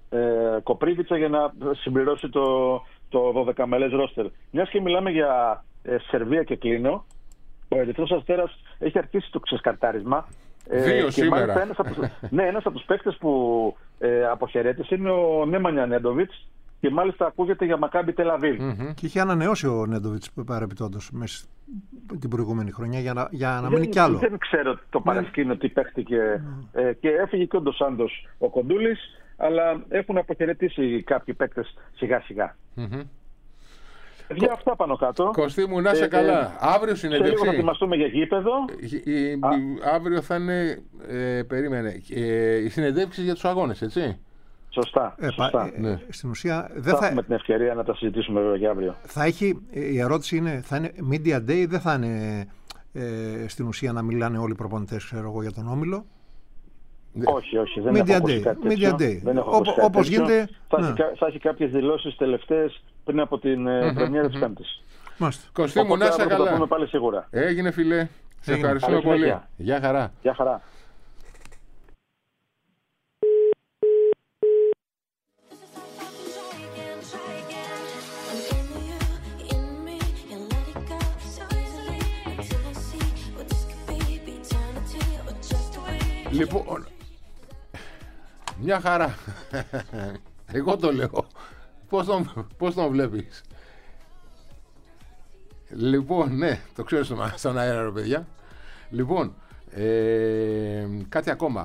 ε, Κοπρίβιτσα για να συμπληρώσει το. το δώδεκα μελές ρόστερ. Μιας και μιλάμε για ε, Σερβία και κλείνω, ο Ερυθρός Αστέρας έχει αρχίσει το ξεσκαρτάρισμα. Δύο ε, σήμερα. Και ένας από, ναι, ένας από τους παίκτες που ε, αποχαιρέτησε είναι ο Νέμανια Νέντοβιτς και μάλιστα ακούγεται για Μακάμπι Τελαβίβ. Mm-hmm. Και είχε ανανεώσει ο Νέντοβιτς παρεπιτόντως μέσα την προηγούμενη χρονιά για να, για να μείνει κι άλλο. Δεν ξέρω το παρασκήνιο τι παίχτηκε mm. ε, και έφυγε και ο Ντοσάντος ο Κοντούλης, αλλά έχουν αποχαιρετήσει κάποιοι παίκτες σιγά σιγά. Mm-hmm. Για αυτά πάνω κάτω. Κωστή μου, να είσαι ε, καλά. Ε, αύριο συνέντευξη. Σε λίγο θα ετοιμαστούμε για γήπεδο. Η, η, αύριο θα είναι. Ε, περίμενε. Ε, η συνεντεύξη για τους αγώνες, έτσι. Σωστά. Ε, σωστά. Ε, ναι. Στην ουσία δεν θα, θα έχουμε την ευκαιρία να τα συζητήσουμε βέβαια για αύριο. Θα έχει, η ερώτηση είναι, θα είναι Media Day, δεν θα είναι ε, στην ουσία να μιλάνε όλοι οι προπονητές, ξέρω εγώ, για τον Όμιλο. Όχι, όχι, δεν Media έχω ακούσει Day. κάτι Media τέτοιο. Day. Δεν έχω Όπο, κάτι όπως τέτοιο. γίνεται. Θα, ναι. έχει, θα έχει κάποιες δηλώσεις τελευταίες πριν από την mm-hmm, πρεμιέρα mm-hmm. της Πέμπτης. Κωστή μου, να είσαι καλά. Θα πούμε πάλι σίγουρα. Έγινε φιλέ. Σε Έγινε. ευχαριστούμε πολύ. Γεια χαρά. Γεια χαρά. Λοιπόν, μια χαρά. Εγώ το λέω. Πώς τον, πώς τον βλέπεις? Λοιπόν, ναι, το ξέρω στον αέρα, ρε παιδιά. Λοιπόν, ε, κάτι ακόμα.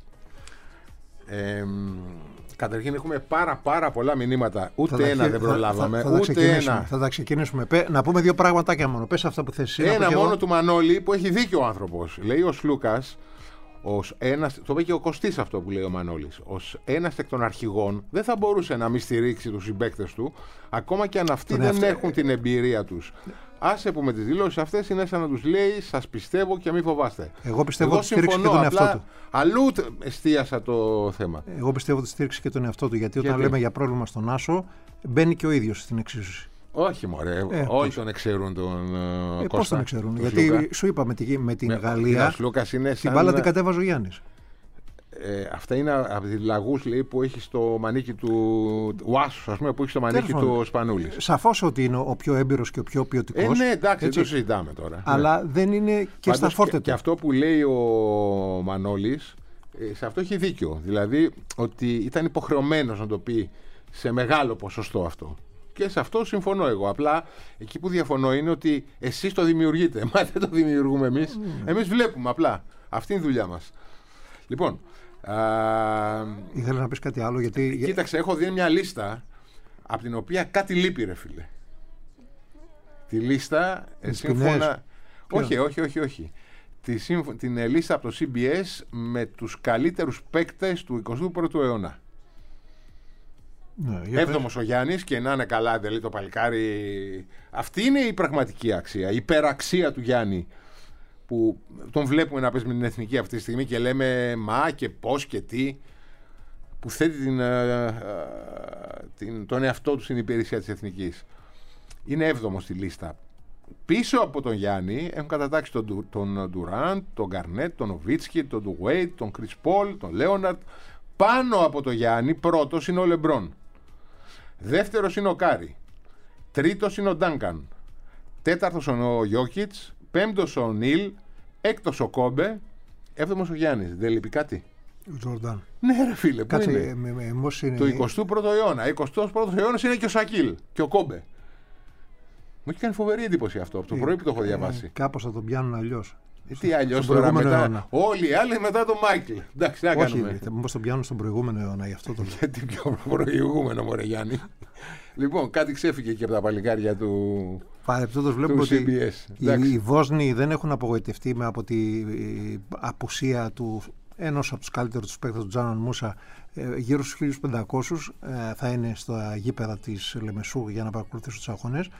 Ε, καταρχήν έχουμε πάρα πάρα πολλά μηνύματα. Ούτε θα ένα τα, δεν προλάβαμε. Θα, θα, θα ούτε ένα. Θα τα ξεκινήσουμε. Να πούμε δύο πραγματάκια μόνο. Πες αυτά που θες. Ένα μόνο εγώ. Του Μανώλη που έχει δίκιο ο άνθρωπος. Λέει ο Σλούκας. Ως ένας, το είπε και ο Κωστής αυτό που λέει ο Μανώλης. Ως ένας εκ των αρχηγών δεν θα μπορούσε να μην στηρίξει τους συμπαίκτες του, ακόμα και αν αυτοί τον δεν αυτέ... έχουν την εμπειρία τους. Άσε που με τις δηλώσεις αυτές είναι σαν να τους λέει σας πιστεύω και μην φοβάστε. Εγώ πιστεύω Εγώ ότι στήριξε και τον εαυτό του. Αλλού εστίασα το θέμα. Εγώ πιστεύω ότι στήριξε και τον εαυτό του, γιατί όταν γιατί? λέμε για πρόβλημα στον Άσο, μπαίνει και ο ίδιος στην εξίσωση. Όχι μωρέ, ε, όλοι τον εξαιρούν τον ε, Κώστα. Πώς τον εξαιρούν, γιατί Σλούκα. Σου είπα με, τη, με την με, Γαλλία είναι την μπάλα την κατέβαζε ο Γιάννης. Ε, αυτά είναι από τις λαγούς λέει, που έχει στο μανίκι του ο Άσος, ας πούμε, που έχει στο μανίκι Τέλος, του Σπανούλης. Σαφώς ότι είναι ο πιο έμπειρος και ο πιο ποιοτικός. Ε, ναι, εντάξει, έτσι. Το συζητάμε τώρα. Αλλά ναι. δεν είναι και πάντως, στα φόρτε του. Και αυτό που λέει ο Μανώλης, σε αυτό έχει δίκιο. Δηλαδή ότι ήταν υποχρεωμένος να το πει σε μεγάλο ποσοστό αυτό. Και σε αυτό συμφωνώ εγώ. Απλά εκεί που διαφωνώ είναι ότι εσείς το δημιουργείτε. Μα δεν το δημιουργούμε εμείς. Mm. Εμείς βλέπουμε απλά. Αυτή είναι η δουλειά μας. Λοιπόν. Α... Ήθελα να πεις κάτι άλλο γιατί. Κοίταξε, έχω δει μια λίστα από την οποία κάτι λείπει, ρε φίλε. Τη λίστα σύμφωνα. Όχι, όχι, όχι, όχι. Τη σύμφω... Την λίστα από το σι μπι ες με τους καλύτερους παίκτες του εικοστού πρώτου αιώνα. Ναι, Έβδομος ο Γιάννης και να είναι καλά, δεν λέει το παλικάρι. Αυτή είναι η πραγματική αξία, η υπεραξία του Γιάννη. Που τον βλέπουμε να παίζει με την εθνική αυτή τη στιγμή και λέμε μα και πώς και τι. που θέτει την, ε, ε, την, τον εαυτό του στην υπηρεσία της Εθνικής. Είναι έβδομος στη λίστα. Πίσω από τον Γιάννη έχουν κατατάξει τον, τον Ντουράντ, τον Γκαρνέτ, τον Νοβίτσκι, τον Ντουέιτ, τον Κρις Πολ, τον Λέοναρτ. Πάνω από τον Γιάννη πρώτος είναι ο Λεμπρόν. Δεύτερος είναι ο Κάρι. Τρίτος είναι ο Ντάνκαν. Τέταρτος ο Γιόκιτς. Πέμπτος ο Νίλ. Έκτος ο Κόμπε. Έβδομος ο Γιάννης. Δεν λείπει κάτι? Ο Τζορντάν. Ναι, ρε φίλε, πού Κάτσε, είναι? με, με, με, Το εικοστό πρώτο αιώνα. εικοστός πρώτος αιώνας είναι και ο Σακίλ και ο Κόμπε. Μου έχει κάνει φοβερή εντύπωση αυτό. Από το πρωί που το έχω διαβάσει. Ε, κάπως θα τον πιάνουν αλλιώς. Ε, τι αλλιώς στον τώρα προηγούμενο μετά. αιώνα. Όλοι οι άλλοι μετά τον Μάικλ. Εντάξει, τι να Όχι, κάνουμε. μήπως τον πιάνουν στον προηγούμενο αιώνα, γι' αυτό το λέω. Γιατί πιο προηγούμενο, μωρέ Γιάννη. Λοιπόν, κάτι ξέφυγε και από τα παλικάρια του. Παρεπτόντως βλέπουμε του ότι σι μπι ες. οι, Εντάξει. οι Βόσνοι δεν έχουν απογοητευτεί με από τη ε, απουσία του ενός από τους καλύτερους παίκτες του Τζάναν Μούσα. Ε, γύρω στους χίλιους πεντακόσιους ε, θα είναι στα γήπεδα της Λεμεσού για να παρακολουθήσουν τους αγώνες.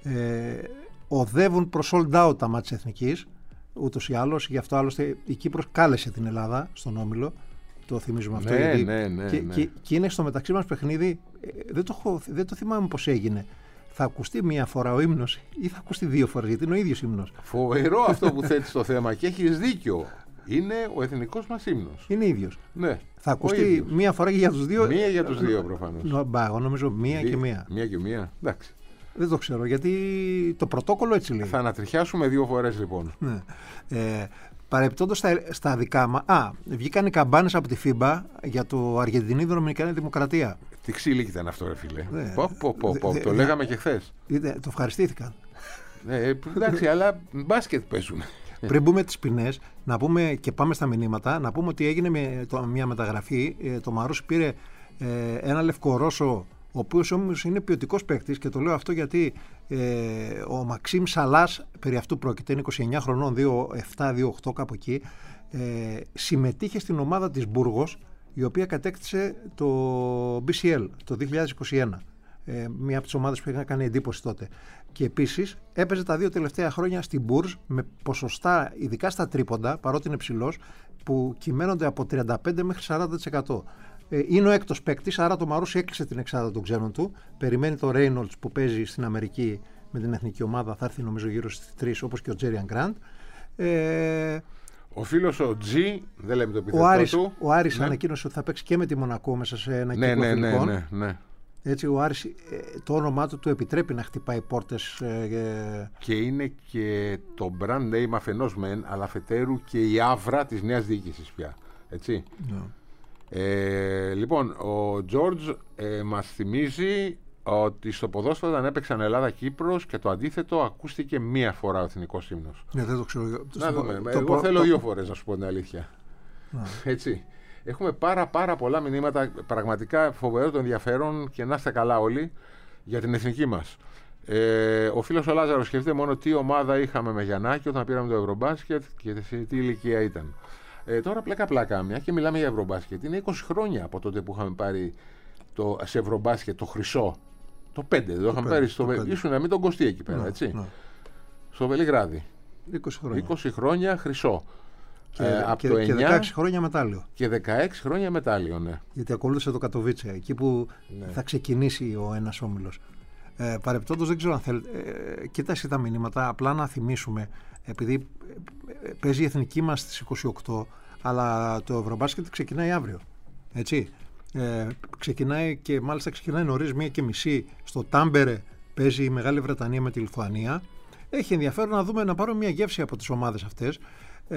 Ε, οδεύουν προς sold out τα μάτια της Εθνικής, ούτως ή άλλως. Γι' αυτό άλλωστε η Κύπρος κάλεσε την Ελλάδα στον Όμιλο. Το θυμίζουμε αυτό. Ναι, γιατί ναι, ναι, και, ναι. Και, και είναι στο μεταξύ μας παιχνίδι. ε, δεν, το έχω, δεν το θυμάμαι πώς έγινε. Θα ακουστεί μία φορά ο ύμνος ή θα ακουστεί δύο φορές, γιατί είναι ο ίδιος ύμνος. Φοβερό αυτό που θέτεις το θέμα και έχεις δίκιο. Είναι ο εθνικός μας ύμνος. Είναι ίδιος. Ναι. Θα ο ακουστεί ίδιος. μία φορά και για τους δύο. Μία για τους δύο προφανώς. Νο, μπα, εγώ νομίζω μία Δι- και μία. Μία και μία. Εντάξει. Δεν το ξέρω, γιατί το πρωτόκολλο έτσι λέει. Θα ανατριχιάσουμε δύο φορές λοιπόν. Ναι. Ε, Παρεπτόντως στα, στα δικά μας. Α, βγήκαν οι καμπάνες από τη φίμπα για το Αργεντινή Δομινικανή Δημοκρατία. Τι ξύλικη ήταν αυτό, ρε φίλε. Ναι. Πω, πω, πω, πω. Δε- Το δε- λέγαμε και χθες. Είδε, το ευχαριστήθηκαν. Ε, εντάξει, αλλά μπάσκετ παίζουν. Πριν μπούμε τις ποινές, να πούμε και πάμε στα μηνύματα, να πούμε ότι έγινε με, το, μια μεταγραφή. Ε, το Μαρούσι πήρε ε, ένα Λευκορώσο, ο οποίος όμως είναι ποιοτικός παίκτης, και το λέω αυτό γιατί ε, ο Μαξίμ Σαλάς, περί αυτού πρόκειται, είναι είκοσι εννιά χρονών, δύο επτά δύο οκτώ κάπου εκεί, ε, συμμετείχε στην ομάδα της Μπούργος, η οποία κατέκτησε το μπι σι ελ το δύο χιλιάδες είκοσι ένα. Ε, μία από τις ομάδες που είχαν κάνει εντύπωση τότε. Και επίσης έπαιζε τα δύο τελευταία χρόνια στην Bourges με ποσοστά, ειδικά στα τρίποντα, παρότι είναι ψηλός, που κυμαίνονται από τριάντα πέντε μέχρι σαράντα τοις εκατό. Ε, είναι ο έκτος παίκτης, άρα το Μαρούσι έκλεισε την εξάδα των ξένων του. Περιμένει το Reynolds που παίζει στην Αμερική με την εθνική ομάδα, θα έρθει νομίζω γύρω στις τρεις, όπως και ο Τζέριαν Γκραντ. Ε, Ο φίλος ο G, δεν λέμε το επιθετικό ο Άρης, του. ο Άρης Ναι. ανακοίνωσε ότι θα παίξει και με τη Μονακό μέσα σε ένα Ναι, κύκλο ναι, ναι, φιλικών. ναι, ναι. Έτσι, ο Άρης, ε, το όνομά του του επιτρέπει να χτυπάει πόρτες. Ε, Και είναι και το brand name αφενός μεν, αλλά αφετέρου και η άβρα της νέας διοίκησης πια. Έτσι. ναι. Ε, λοιπόν, ο George ε, μας θυμίζει ότι στο ποδόσφαιρο όταν έπαιξαν Ελλάδα-Κύπρος και το αντίθετο ακούστηκε μία φορά ο εθνικός ύμνος. Ναι, δεν το ξέρω. Να δούμε. Το- Εγώ το- θέλω το- δύο φορές να σου πω την αλήθεια. Να. Έτσι. Έχουμε πάρα πάρα πολλά μηνύματα, πραγματικά φοβερό το ενδιαφέρον, και να είστε καλά όλοι για την εθνική μας. Ε, ο φίλος ο Λάζαρος σκέφτεται μόνο τι ομάδα είχαμε με Γιαννάκη όταν πήραμε το Ευρωμπάσκετ και σε τι ηλικία ήταν. Ε, τώρα πλάκα πλάκα, μια και μιλάμε για Ευρωμπάσκετ, είναι είκοσι χρόνια από τότε που είχαμε πάρει το, σε Ευρωμπάσκετ το χρυσό. Το πέντε, δεν το είχαμε πέντε, πάρει στο το πέντε. ήσουν να μην τον Κωστή εκεί πέρα, Ναι, έτσι. ναι. Στο Βελιγράδι. είκοσι χρόνια. είκοσι χρόνια χρυσό. Και, Ε, από και, το και εννιά δεκαέξι χρόνια μετάλλιο. και δεκαέξι χρόνια μετάλλιο, ναι. Γιατί ακολούθησε το Κατοβίτσε, εκεί που Ναι. θα ξεκινήσει ο ένας όμιλος. Ε, Παρεπτόντως δεν ξέρω αν θέλετε. Ε, κοίταξε τα μηνύματα, απλά να θυμίσουμε, επειδή ε, ε, παίζει η εθνική μας στις είκοσι οκτώ, αλλά το Ευρωμπάσκετ ξεκινάει αύριο. Έτσι. Ε, ξεκινάει και μάλιστα ξεκινάει νωρίς, μία και μισή. Στο Τάμπερε παίζει η Μεγάλη Βρετανία με τη Λιθουανία. Έχει ενδιαφέρον να δούμε, να πάρουμε μια γεύση από τις ομάδες αυτές. Ε,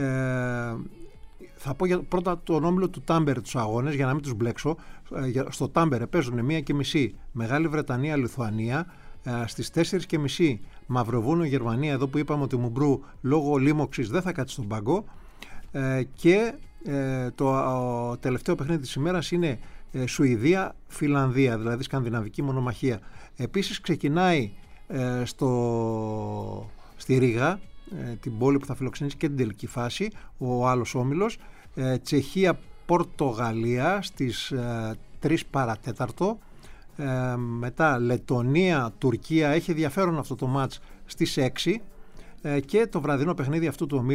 θα πω για, πρώτα τον όμιλο του Τάμπερε τους αγώνες, για να μην τους μπλέξω. Ε, για- στο Τάμπερε παίζουν μία και μισή Μεγάλη Βρετανία, Λιθουανία. Ε, στις τέσσερις και μισή Μαυροβούνιο, Γερμανία, εδώ που είπαμε ότι ο Μουμπρού λόγω λίμωξης δεν θα κάτσει στον πάγκο. Ε, και ε, το ο, τελευταίο παιχνίδι της ημέρας είναι ε, Σουηδία-Φιλανδία, δηλαδή σκανδιναβική μονομαχία. Επίσης ξεκινάει ε, στο, στη Ρήγα, ε, την πόλη που θα φιλοξενήσει και την τελική φάση, ο άλλος όμιλος, ε, Τσεχία-Πορτογαλία στις ε, τρεις παρατέταρτο. Ε, μετά Λετωνία-Τουρκία, έχει ενδιαφέρον αυτό το μάτς στις έξι. Ε, και το βραδινό παιχνίδι αυτού του ομίλου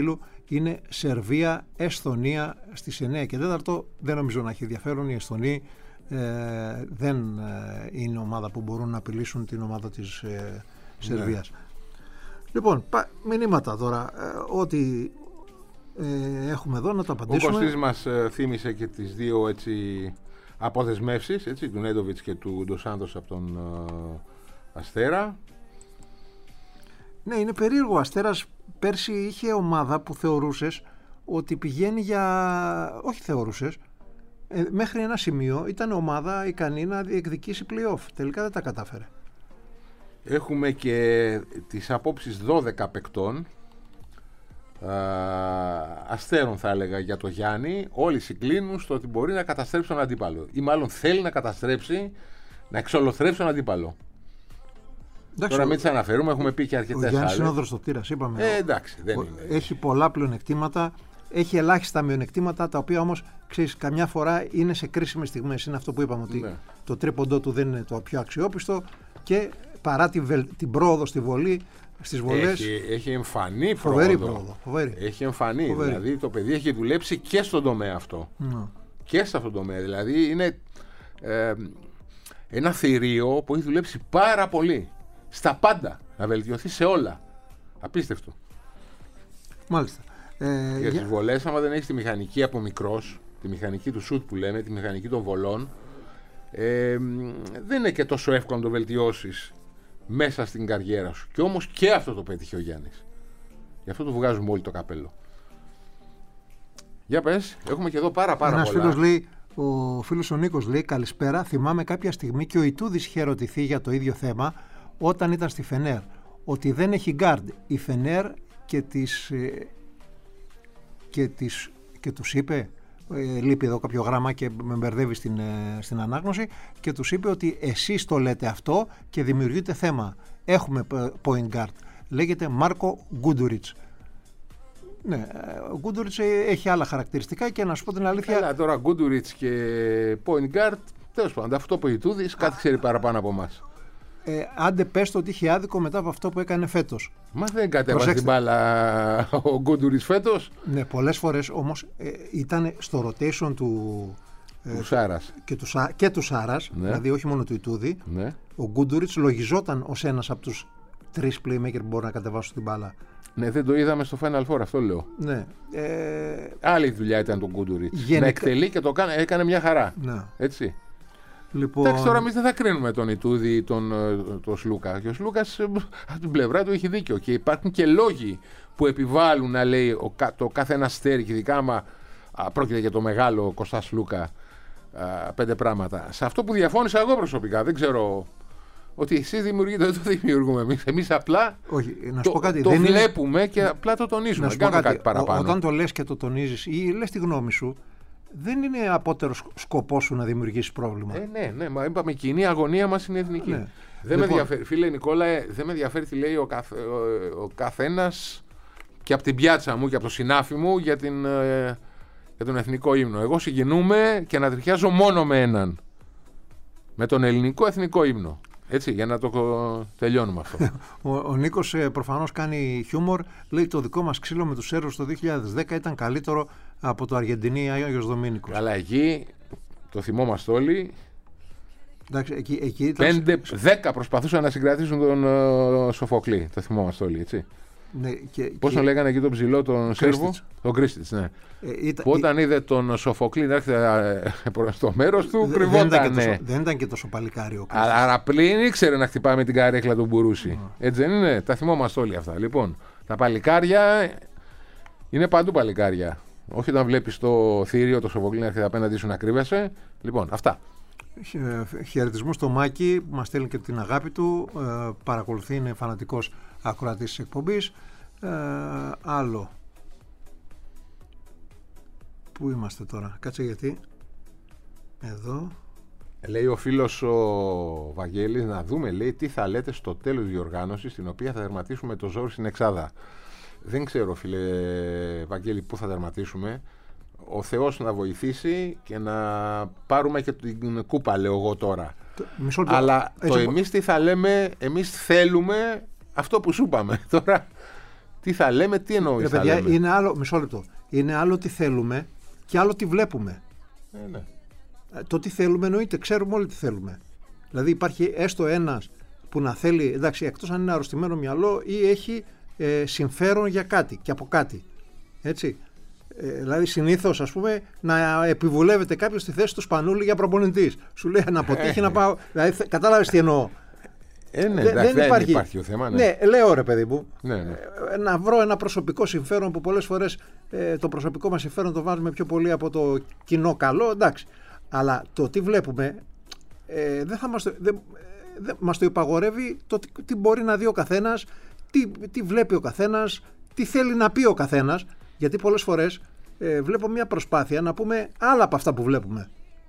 είναι Σερβία, Εσθονία στις εννιά και τέσσερα. Δεν νομίζω να έχει ενδιαφέρον. Οι Εσθονοί ε, δεν ε, είναι ομάδα που μπορούν να απειλήσουν την ομάδα της ε, Σερβίας. Ναι. Λοιπόν, πα, μηνύματα τώρα. Ε, ό,τι ε, έχουμε εδώ να το απαντήσουμε. Ο Κωστής μας ε, θύμισε και τις δύο έτσι, αποδεσμεύσεις, έτσι, του Νέντοβιτς και του Ντοσάντος από τον ε, Αστέρα. Ναι, είναι περίεργο. Ο Αστέρας πέρσι είχε ομάδα που θεωρούσες ότι πηγαίνει για... Όχι θεωρούσες. Ε, μέχρι ένα σημείο ήταν ομάδα ικανή να διεκδικήσει play-off. Τελικά δεν τα κατάφερε. Έχουμε και τις απόψεις δώδεκα παικτών. Α, αστέρων θα έλεγα για το Γιάννη. Όλοι συγκλίνουν στο ότι μπορεί να καταστρέψει τον αντίπαλο. Ή μάλλον θέλει να καταστρέψει, να εξολοθρέψει τον αντίπαλο. Εντάξει, τώρα μην τις αναφέρουμε, έχουμε πει και αρκετές άλλες. Ο Γιάννης είναι ο δροστοτήρας, είπαμε. Ε, εντάξει, δεν ο, είναι. Έχει πολλά πλεονεκτήματα, έχει ελάχιστα μειονεκτήματα, τα οποία όμως, ξέρεις, καμιά φορά είναι σε κρίσιμες στιγμές. Είναι αυτό που είπαμε, ότι ναι. το τρίποντό του δεν είναι το πιο αξιόπιστο και παρά την, βελ, την πρόοδο στη βολή, στις βολές... Έχει, έχει εμφανή φοβερή πρόοδο. πρόοδο. Φοβερή. Έχει εμφανή, φοβερή. Δηλαδή το παιδί έχει δουλέψει και στον τομέα αυτό. Mm. Και σε αυτόν τον τομέα, δηλαδή είναι ε, ένα θηρίο που έχει δουλέψει πάρα πολύ. Στα πάντα, να βελτιωθεί σε όλα. Απίστευτο. Μάλιστα. Ε, για τις βολές, άμα δεν έχεις τη μηχανική από μικρός, τη μηχανική του σουτ που λέμε, τη μηχανική των βολών, ε, δεν είναι και τόσο εύκολο να το βελτιώσεις μέσα στην καριέρα σου. Και όμως και αυτό το πέτυχε ο Γιάννης. Γι' αυτό το βγάζουμε όλοι το καπέλο. Για πες, έχουμε και εδώ πάρα πάρα Ένας πολλά. Φίλος λέει, ο φίλος ο Νίκος λέει, καλησπέρα, θυμάμαι κάποια στιγμή και ο Ιτούδης είχε ερωτηθεί για το ίδιο θέμα όταν ήταν στη Φενέρ, ότι δεν έχει γκάρντ η Φενέρ και, τις, και, τις, και τους είπε, ε, λείπει εδώ κάποιο γράμμα και με μπερδεύει στην, ε, στην ανάγνωση, και τους είπε ότι εσείς το λέτε αυτό και δημιουργείτε θέμα. Έχουμε point guard. Λέγεται Μάρκο Γκούντουριτς. Ναι, ο Γκούντουριτς έχει άλλα χαρακτηριστικά και να σου πω την αλήθεια... Καλά, τώρα Γκούντουριτς και point guard, τέλος πάντων, αυτό που Ιτούδης κάτι ξέρει παραπάνω από εμάς. Ε, άντε πες το ότι είχε άδικο μετά από αυτό που έκανε φέτος. Μα δεν κατέβασε την μπάλα ο Γκούντουριτς φέτος. Ναι, πολλές φορές όμως ε, ήταν στο rotation του, ε, του Σάρας και του, και του Σάρας, ναι. Δηλαδή όχι μόνο του Ιτούδη, ναι. Ο Γκούντουριτς λογιζόταν ως ένας από τους τρεις playmaker που μπορούν να κατεβάσουν την μπάλα. Ναι, δεν το είδαμε στο Final Four, αυτό λέω. Ναι. Ε... Άλλη δουλειά ήταν τον Γκούντουριτς. Γενικά... Να εκτελεί και το έκανε, έκανε μια χαρά. Ναι. Έτσι. Λοιπόν... Εντάξει, τώρα εμείς δεν θα κρίνουμε τον Ιτούδη ή τον, τον Σλούκα. Και ο Σλούκας από την πλευρά του έχει δίκιο. Και υπάρχουν και λόγοι που επιβάλλουν να λέει ο, το κάθε ένα αστέρι, και ειδικά άμα α, πρόκειται για το μεγάλο Κωστά Σλούκα, α, πέντε πράγματα. Σε αυτό που διαφώνησα εγώ προσωπικά, δεν ξέρω. Ότι εσείς δημιουργείτε, δεν το δημιουργούμε εμείς. Εμείς απλά Όχι, να το, πω κάτι, το δεν βλέπουμε είναι... και απλά το τονίζουμε. Να σου δεν πω κάτι, κάτι παραπάνω. Ό, όταν το λες και το τονίζεις ή λες τη γνώμη σου, δεν είναι απότερο σκοπό σου να δημιουργήσεις πρόβλημα. Ε, ναι, ναι, μα είπαμε, η κοινή αγωνία μας είναι εθνική. Ναι. Δεν λοιπόν... με ενδιαφέρει, φίλε Νικόλα, δεν με ενδιαφέρει τι λέει ο, καθ, ο, ο καθένας και από την πιάτσα μου και από το συνάφι μου για, την, ε, για τον εθνικό ύμνο. Εγώ συγκινούμαι και ανατριχιάζω μόνο με έναν. Με τον ελληνικό εθνικό ύμνο. Έτσι, για να το τελειώνουμε αυτό. ο, ο Νίκος ε, προφανώς κάνει χιούμορ. Λέει το δικό μας ξύλο με τους Σέρβους το δύο χιλιάδες δέκα ήταν καλύτερο από το Αργεντινή Άγιος Δομήνικος. Αλλά εκεί το θυμόμαστε όλοι. Εντάξει, εκεί, εκεί ήταν... Πέντε, δέκα προσπαθούσαν να συγκρατήσουν τον uh, Σοφοκλή. Το θυμόμαστε όλοι, έτσι. Ναι, και, πώς και... τον λέγανε εκεί τον ψηλό, τον Σέρβο, τον Κρίστιτς, ναι. Ε, ήταν, που όταν ε, είδε τον Σοφοκλή να έρχεται στο μέρος του, δε, κρυβόταν. Δεν, ναι. δεν ήταν και τόσο παλικάριο. Άρα πλήν ήξερε να χτυπάει με την καρέκλα του Μπουρούση. Mm. Έτσι δεν είναι, τα θυμόμαστε όλοι αυτά. Λοιπόν, τα παλικάρια είναι παντού παλικάρια. Όχι όταν βλέπεις το θήριο, το Σοφοκλή να έρχεται απέναντι σου να κρύβεσαι. Λοιπόν, αυτά. Χαιρετισμού στο Μάκη που μας στέλνει και την αγάπη του, ε, παρακολουθεί, είναι φανατικός ακροατής της εκπομπής. ε, άλλο που είμαστε τώρα, κάτσε γιατί εδώ λέει ο φίλος ο Βαγγέλης, να δούμε, λέει, τι θα λέτε στο τέλος της διοργάνωσης στην οποία θα τερματίσουμε το ζόρι στην Εξάδα. Δεν ξέρω, φίλε Βαγγέλη, πού θα τερματίσουμε. Ο Θεός να βοηθήσει και να πάρουμε και την κούπα, λέω εγώ τώρα. Το, μισό, αλλά έτσι, το εμείς τι θα λέμε, εμείς θέλουμε αυτό που σου είπαμε. Τώρα Τι θα λέμε, τι εννοεί. Ρε παιδιά, είναι άλλο, μισό λεπτό. Είναι άλλο τι θέλουμε και άλλο τι βλέπουμε. Ε, ναι. Το τι θέλουμε εννοείται, ξέρουμε όλοι τι θέλουμε. Δηλαδή υπάρχει έστω ένας που να θέλει, εντάξει, εκτός αν είναι αρρωστημένο μυαλό ή έχει ε, συμφέρον για κάτι και από κάτι. Έτσι. Ε, δηλαδή συνήθως, ας πούμε, να επιβουλεύεται κάποιος στη θέση του Σπανούλη για προπονητής. Σου λέει να αποτύχει να πάω. Δηλαδή, κατάλαβες τι εννοώ. Ε, ναι, δεν, εντάξει, δεν υπάρχει, υπάρχει το θέμα. Ναι. ναι, λέω ρε παιδί μου. Ναι, ναι. Ε, να βρω ένα προσωπικό συμφέρον που πολλές φορές ε, το προσωπικό μας συμφέρον το βάζουμε πιο πολύ από το κοινό καλό. Εντάξει. Αλλά το τι βλέπουμε ε, δεν θα μας το, δεν, δεν μας το υπαγορεύει το τι, τι μπορεί να δει ο καθένας, τι, τι βλέπει ο καθένας, τι θέλει να πει ο καθένας. Γιατί πολλές φορές ε, βλέπω μια προσπάθεια να πούμε άλλα από αυτά που βλέπουμε.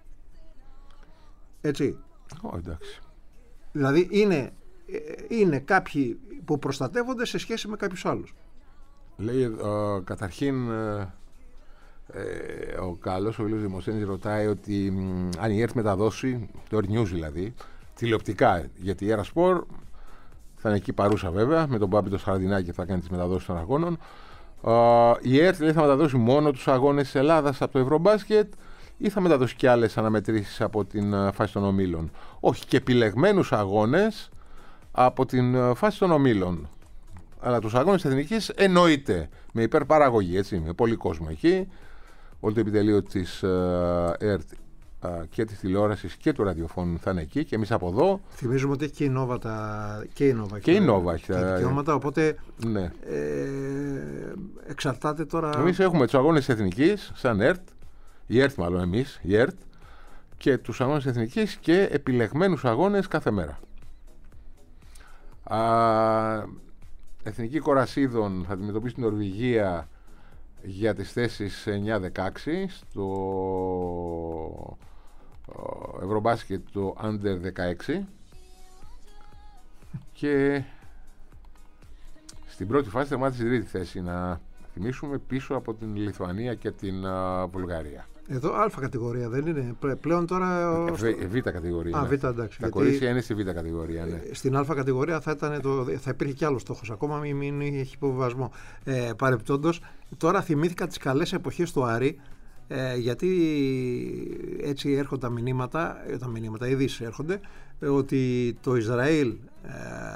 Έτσι. Oh, εντάξει. Δηλαδή είναι, ε, είναι κάποιοι που προστατεύονται σε σχέση με κάποιους άλλους. Λέει ε, καταρχήν ε, ε, ο Καλός, ο Βίλος Δημοσθένης ρωτάει ότι μ, αν η ΕΡΤ μεταδώσει, το Earth News δηλαδή, τηλεοπτικά, γιατί η Erasport θα είναι εκεί παρούσα βέβαια, με τον Μπάμπη το Σχαραντινάκη και θα κάνει τις μεταδόσεις των αγώνων. Uh, η ΕΡΤ λέει, θα μεταδώσει μόνο τους αγώνες της Ελλάδας από το Ευρωμπάσκετ ή θα μεταδώσει και άλλες αναμετρήσεις από την uh, φάση των ομίλων? Όχι, και επιλεγμένους αγώνες από την uh, φάση των ομίλων. Αλλά τους αγώνες της Εθνικής εννοείται, με υπερπαραγωγή, έτσι, με πολύ κόσμο εκεί. Όλο το επιτελείο της uh, ΕΡΤ uh, και της τηλεόρασης και του ραδιοφώνου θα είναι εκεί και εμείς από εδώ. Θυμίζουμε ότι έχει και η Νόβα τα, και η Νόβα και η Νόβα έχει τα δικαιώματα, οπότε ναι. ε, εξαρτάται τώρα. Εμείς έχουμε τους αγώνες της Εθνικής σαν ΕΡΤ, η ΕΡΤ μάλλον εμείς, η ΕΡΤ, και τους αγώνες της Εθνικής και επιλεγμένους αγώνες κάθε μέρα. Α, Εθνική Κορασίδων θα αντιμετωπίσει την Νορβηγία για τις θέσεις εννιά δεκαέξι στο Ευρωμπάσκετ το Under δεκαέξι και στην πρώτη φάση τερμάτισε την τρίτη θέση, να θυμίσουμε, πίσω από την Λιθουανία και την uh, Βουλγαρία. Εδώ Α κατηγορία δεν είναι πλέον τώρα? Ο... Β, β κατηγορία. Α, ναι. Β, εντάξει, τα κορίτσια είναι στη Β κατηγορία. Ναι. Στην Α κατηγορία θα, ήταν το, θα υπήρχε κι άλλο στόχος ακόμα, μην, μην έχει υποβιβασμό. Ε, παρεπτόντως, τώρα θυμήθηκα τις καλές εποχές του Άρη, ε, γιατί έτσι έρχονται τα μηνύματα, τα μηνύματα ειδήσεις έρχονται, ε, ότι το Ισραήλ ε,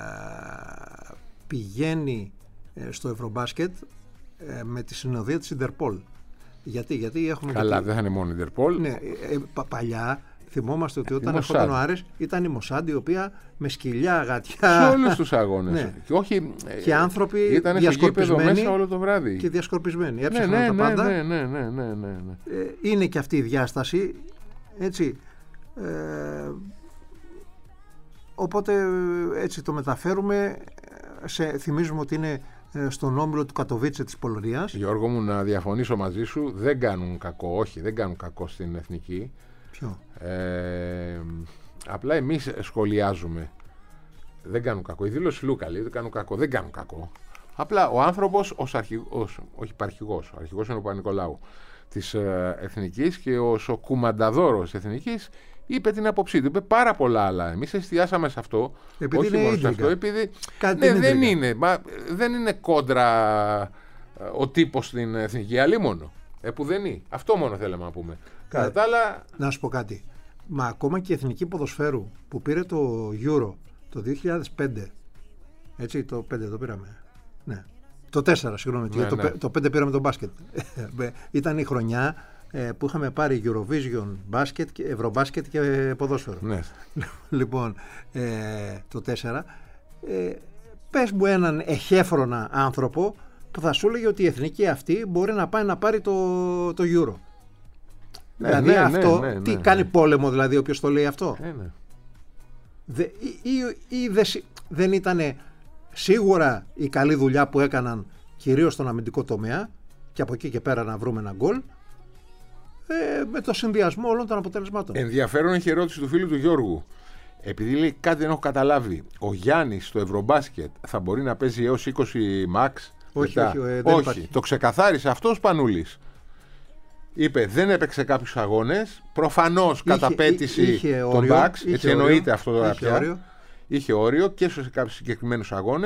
πηγαίνει ε, στο Ευρωμπάσκετ ε, με τη συνοδεία της Ιντερπόλ. Γιατί, γιατί έχουμε. Καλά, δεν θα είναι μόνο η Ιντερπόλ. Ναι, ε, πα, παλιά θυμόμαστε ότι όταν ερχόταν ο Άρης ήταν η Μοσάντ, η οποία με σκυλιά, γατιά. Σε όλους τους αγώνες. Ναι. Και, όχι, και άνθρωποι ήταν διασκορπισμένοι μέσα όλο το βράδυ. Και διασκορπισμένοι. Ναι, Έψαχναν ναι, τα ναι, πάντα. Ναι, ναι, ναι, ναι, ναι, ναι. Ε, είναι και αυτή η διάσταση. Έτσι. Ε, οπότε έτσι το μεταφέρουμε. Σε, θυμίζουμε ότι είναι στον όμιλο του Κατοβίτσε της Πολωνίας. Γιώργο μου, να διαφωνήσω μαζί σου, δεν κάνουν κακό, όχι, δεν κάνουν κακό στην εθνική. Ποιο? Ε, απλά εμείς σχολιάζουμε. Δεν κάνουν κακό. Η δήλωση Λούκα λέει δεν κάνουν κακό. Δεν κάνουν κακό. Απλά ο άνθρωπος, ως αρχηγός, όχι υπαρχηγός, ο αρχηγός είναι ο Παπα-Νικολάου της ε, εθνικής και ως ο κουμανταδόρος της εθνικής, είπε την άποψή του, είπε πάρα πολλά άλλα. Εμείς εστιάσαμε σε αυτό, επειδή όχι είναι μόνο σε αυτό, επειδή ναι, δεν, είναι, μα, δεν είναι κόντρα ο τύπος στην εθνική, αλλή μόνο. Επουδενή. Αυτό μόνο θέλαμε να πούμε. Κατά τα άλλα... Να σου πω κάτι. Μα ακόμα και η εθνική ποδοσφαίρου που πήρε το Euro το δύο χιλιάδες πέντε, έτσι, το πέντε το πήραμε. Ναι. Το τέσσερα, συγγνώμη. Ναι, το, ναι. το πέντε πήραμε τον μπάσκετ. Ήταν η χρονιά που είχαμε πάρει Eurovision μπάσκετ, Ευρωμπάσκετ και ποδόσφαιρο. Ναι. Λοιπόν, ε, το τέσσερα. Ε, πες μου έναν εχέφρονα άνθρωπο που θα σου έλεγε ότι η εθνική αυτή μπορεί να πάει να πάρει το, το Euro. Ναι, δηλαδή ναι, αυτό, ναι, ναι, τι ναι, κάνει ναι. πόλεμο δηλαδή όποιος το λέει αυτό. Ε, ναι. Δε, ή ή, ή δε, δεν ήταν σίγουρα η καλή δουλειά που έκαναν κυρίως στον αμυντικό τομέα και από εκεί και πέρα να βρούμε ένα γκολ, ε, με το συνδυασμό όλων των αποτελεσμάτων. Ενδιαφέρον έχει ερώτηση του φίλου του Γιώργου. Επειδή λέει κάτι δεν έχω καταλάβει, ο Γιάννης στο Ευρωμπάσκετ θα μπορεί να παίζει έως είκοσι μαξ? Όχι, μετά? όχι, ε, δεν όχι. υπάρχει. Το ξεκαθάρισε αυτός Πανούλης. Είπε δεν έπαιξε κάποιους αγώνες, προφανώς κατά πέτηση των Bucks, έτσι εννοείται αυτό τώρα είχε πια. Όριο. Είχε όριο και σε κάποιους συγκεκριμένους αγώνες,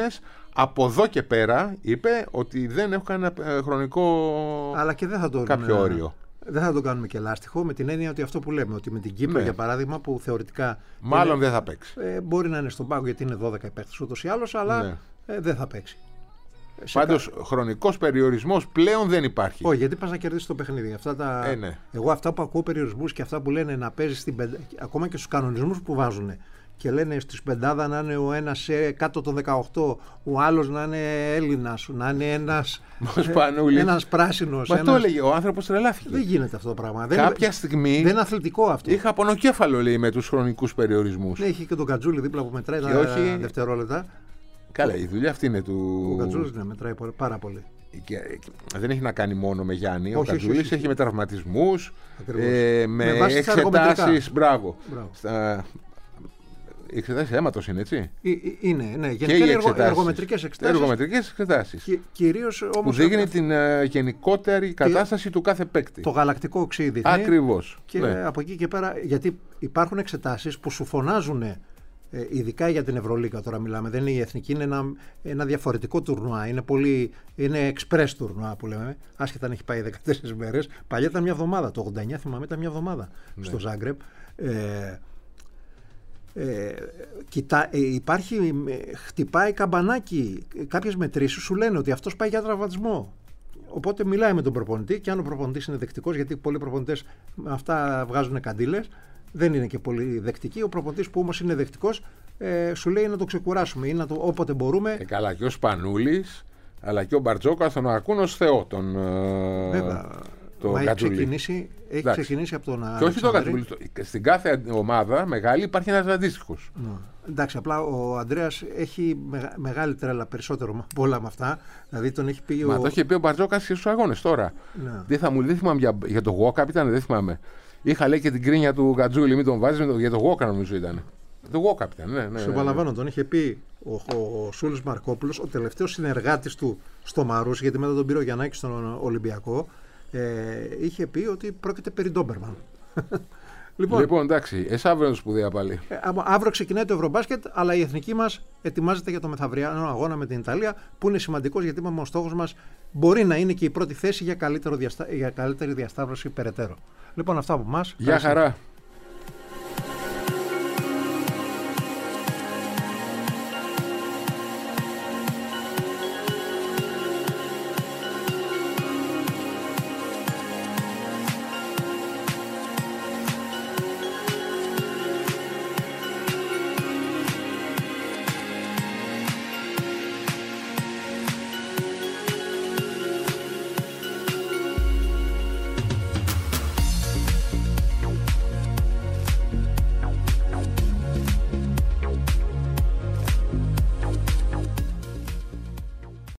Από εδώ και πέρα είπε ότι δεν έχω κανένα ε, χρονικό Αλλά και δεν θα το, κάποιο ε, όριο. Δεν θα το κάνουμε και λάστιχο, με την έννοια ότι αυτό που λέμε, ότι με την Κύπρο Ναι. για παράδειγμα, που θεωρητικά. Μάλλον είναι, δεν θα παίξει. ε, μπορεί να είναι στον πάγκο γιατί είναι δώδεκα παίκτες ούτως ή άλλως, αλλά Ναι. ε, δεν θα παίξει. Σε Πάντως χρονικός περιορισμός πλέον δεν υπάρχει. Όχι, γιατί πας να κερδίσεις το παιχνίδι. Αυτά τα... Ε, ναι. Εγώ αυτά που ακούω περιορισμούς και αυτά που λένε να παίζει στην πεντα... ακόμα και στους κανονισμούς που βάζουν και λένε στους πεντάδα να είναι ο ένας ε, κάτω των δεκαοκτώ, ο άλλος να είναι Έλληνας, να είναι ένας, Ο Σπανούλης. ένας πράσινος. Μα ένας... το έλεγε, ο άνθρωπος τρελάθηκε. Δεν γίνεται αυτό το πράγμα. Κάποια δεν... στιγμή δεν είναι αθλητικό αυτό. είχα πονοκέφαλο, λέει, με τους χρονικούς περιορισμούς. Ναι, έχει και τον Κατζούλη δίπλα που μετράει Και τα όχι- δευτερόλεπτα. Καλά, η δουλειά αυτή είναι του. Ο Κατζούλης ναι, μετράει πολύ- πάρα πολύ. Και, και, δεν έχει να κάνει μόνο με Γιάννη. Ο Όχι, όχι, Κατζούλης όχι. έχει με τραυματισμούς, Ακριβώς. ε, με, Με βάση τα εξετάσεις. εργομετρικά. Μπράβο. Μπράβο. Στα... Οι εξετάσεις αίματος είναι, έτσι. Ε, ε, Είναι, ναι, Και γενικά οι είναι εργο, εξετάσεις. εργομετρικές εξετάσεις. Εργομετρικές εξετάσεις. Και, κυρίως Που όμως δείχνει την ε, γενικότερη κατάσταση του κάθε παίκτη. το γαλακτικό οξύδι. Ακριβώς. Και Ναι. από εκεί και πέρα, γιατί υπάρχουν εξετάσεις που σου φωνάζουν, ε, ειδικά για την Ευρωλίγκα τώρα μιλάμε, δεν είναι η εθνική, είναι ένα, ένα διαφορετικό τουρνουά. Είναι, πολύ, είναι express τουρνουά που λέμε, άσχετα αν έχει πάει δεκατέσσερις μέρες. Παλιά ήταν μια εβδομάδα, το ογδόντα εννιά θυμάμαι ήταν μια εβδομάδα Ναι. στο Ζάγκρεπ. Ε, ε, κοιτά, ε, υπάρχει, ε, χτυπάει καμπανάκι, κάποιες μετρήσεις σου λένε ότι αυτός πάει για τραυματισμό. Οπότε μιλάει με τον προπονητή και αν ο προπονητής είναι δεκτικός, γιατί πολλοί προπονητές με αυτά βγάζουν καντήλες, δεν είναι και πολύ δεκτικοί. Ο προπονητής που όμως είναι δεκτικός ε, σου λέει να το ξεκουράσουμε ή να το, όποτε μπορούμε. Ε, καλά, και ο Σπανούλης, αλλά και ο Μπαρτζόκας τον ακούν ως Θεό. Τον, ε, Βέβαια. το Μα έχει Κατζούλη. ξεκινήσει, έχει Εντάξει. ξεκινήσει από τον Και όχι το Αλεξάνδρη. Κατζούλη. το- Στην κάθε ομάδα μεγάλη υπάρχει ένας αντίστοιχος. Ναι. Εντάξει, απλά ο Ανδρέας έχει μεγα- μεγάλη τρέλα περισσότερο από όλα με αυτά. Δηλαδή τον έχει πει Μα ο... το είχε πει ο Μπαρτζόκας και στους αγώνες τώρα. Ναι. Δεν θα μου δεν θυμάμαι για, για το Γουόκα, ήταν, δεν θυμάμαι. Είχα λέει και την κρίνια του Κατζούλη, μην τον βάζει, για το Γουόκα νομίζω ήταν. Το Γουόκα ήταν, ναι. ναι, ναι, Σου ναι. επαναλαμβάνω, τον είχε πει ο, ο Σούλης Μαρκόπουλος, ο τελευταίος συνεργάτης του στο Μαρούσι, γιατί μετά τον πήρε ο Γιαννάκης στον Ολυμπιακό, ε, είχε πει ότι πρόκειται περί Ντόμπερμαν. λοιπόν, Λοιπόν, εντάξει, εσάβρον σπουδαία πάλι. ε, α- αύριο ξεκινάει το Ευρωμπάσκετ, αλλά η εθνική μας ετοιμάζεται για το μεθαυριανό αγώνα με την Ιταλία, που είναι σημαντικός γιατί είπαμε ο στόχος μας μπορεί να είναι και η πρώτη θέση για, καλύτερο διαστα... για καλύτερη διασταύρωση περαιτέρω. Λοιπόν, αυτά από εμάς. Γεια χαρά.